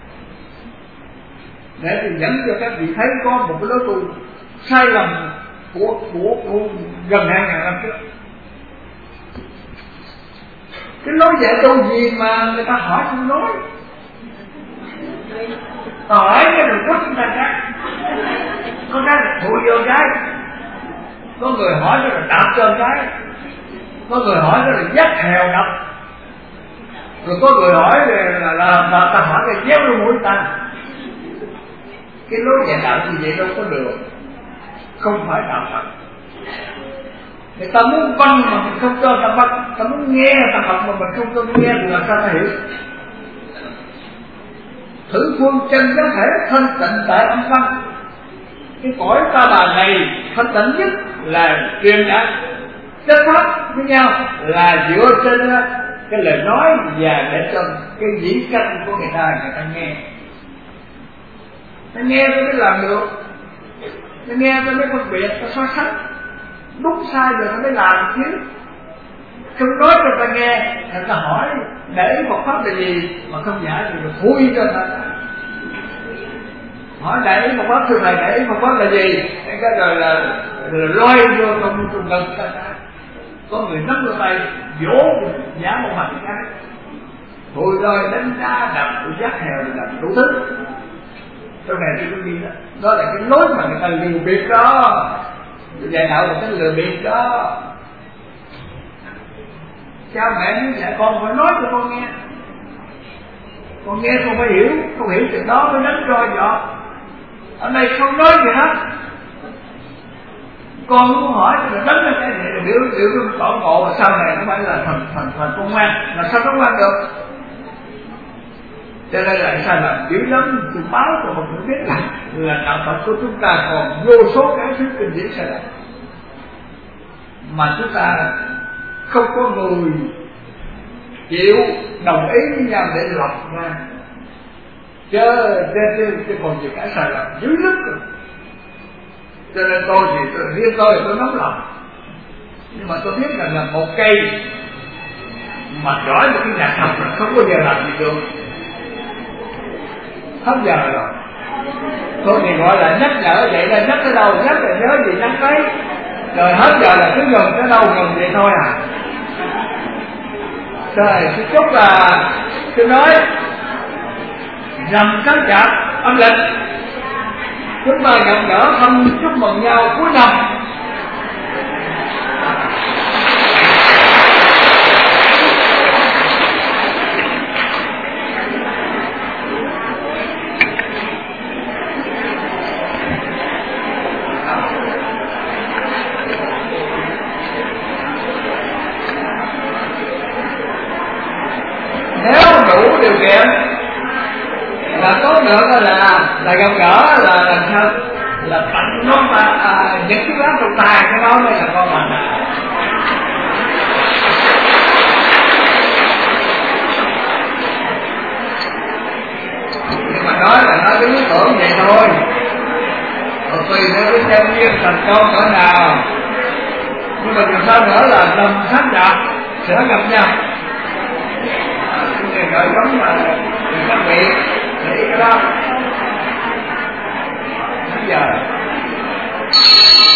để thì dẫn cho các vị thấy có một cái lối tu sai lầm của của, của gần hai ngàn năm trước. Cái lối dạy tu gì mà người ta hỏi không nói, hỏi cái đường quốc chúng ta khác. Có cái là thụi vô cái, có người hỏi cái là đạp cho cái, có người hỏi cái là dắt hèo đập, rồi có người hỏi là là, là, là ta hỏi cái déo luôn mũi ta. Cái lối dạy đạo như vậy đâu có được, không phải đạo Phật. Người ta muốn văn mà mình không cho ta văn, ta muốn nghe ta học mà mình không cho nghe thì làm sao ta hiểu? Thử phương chân có thể thanh tịnh tại âm văn. Cái cõi ta bà này thanh tịnh nhất là truyền đạt chất pháp với nhau, là dựa trên cái lời nói và để cho cái dĩ căn của người ta người ta nghe. Ta nghe ta mới làm được, ta nghe ta mới phân biệt, ta so sánh đúng sai rồi ta mới làm chứ. Không nói cho ta nghe, người ta hỏi để một pháp là gì mà không giải thì được thui cho ta. Hỏi để một pháp thưa thầy để một pháp là gì, cái rồi là, là lôi vô trong trong ngực ta. Có người nắm vô tay vỗ giả một mặt cái, thôi rồi đánh đá đập giác hèo thì làm đủ thứ. Trong này tôi có ghi đó, đó là cái lối mà người ta lừa bịp đó. Dạy đạo là cái lừa bịp đó. Cha mẹ muốn dạy con phải nói cho con nghe, con nghe con phải hiểu, không hiểu từ đó mới đánh roi dọ. Ở đây không nói gì hết, con muốn hỏi thì đánh ra cái này biểu biểu trong tỏ ngộ và sau này nó phải là thành thành thành công an, là sao công an được? Cho nên là sai lầm dữ lắm. Tôi báo cho mọi người biết là là đạo Phật của chúng ta còn vô số cái thứ kinh điển sai lầm mà chúng ta không có người chịu đồng ý với nhau để lọc ra, chứ trên trên còn nhiều cái sai lầm dữ lắm rồi. Cho nên tôi thì tôi, riêng tôi thì tôi nóng lòng, nhưng mà tôi biết rằng là một cây mà giỏi một cái nhạc thầm là không bao giờ làm gì được, hết giờ rồi. Thôi thì gọi là nhắc nhở vậy là nhắc tới đâu, nhắc là nhớ gì nhắc đấy, rồi hết giờ là cứ ngừng tới đâu ngừng vậy thôi à. Rồi tôi chúc là tôi nói rằm tháng chạp âm lịch chúng ta gặp gỡ thăm chúc mừng nhau cuối năm. Nếu đủ điều kiện là tốt được là là gặp gỡ là làm sao là tặng nó mà à, những cái lá trong tài cái đó mới là con mình. Nhưng mà nói là nói cái lý tưởng vậy thôi, rồi tùy theo cái nhân duyên thành công cỡ nào. Nhưng mà dù sao nữa là lần tháng chạp sẽ gặp nhau. Cái này gọi giống là các vị để cái đó bây giờ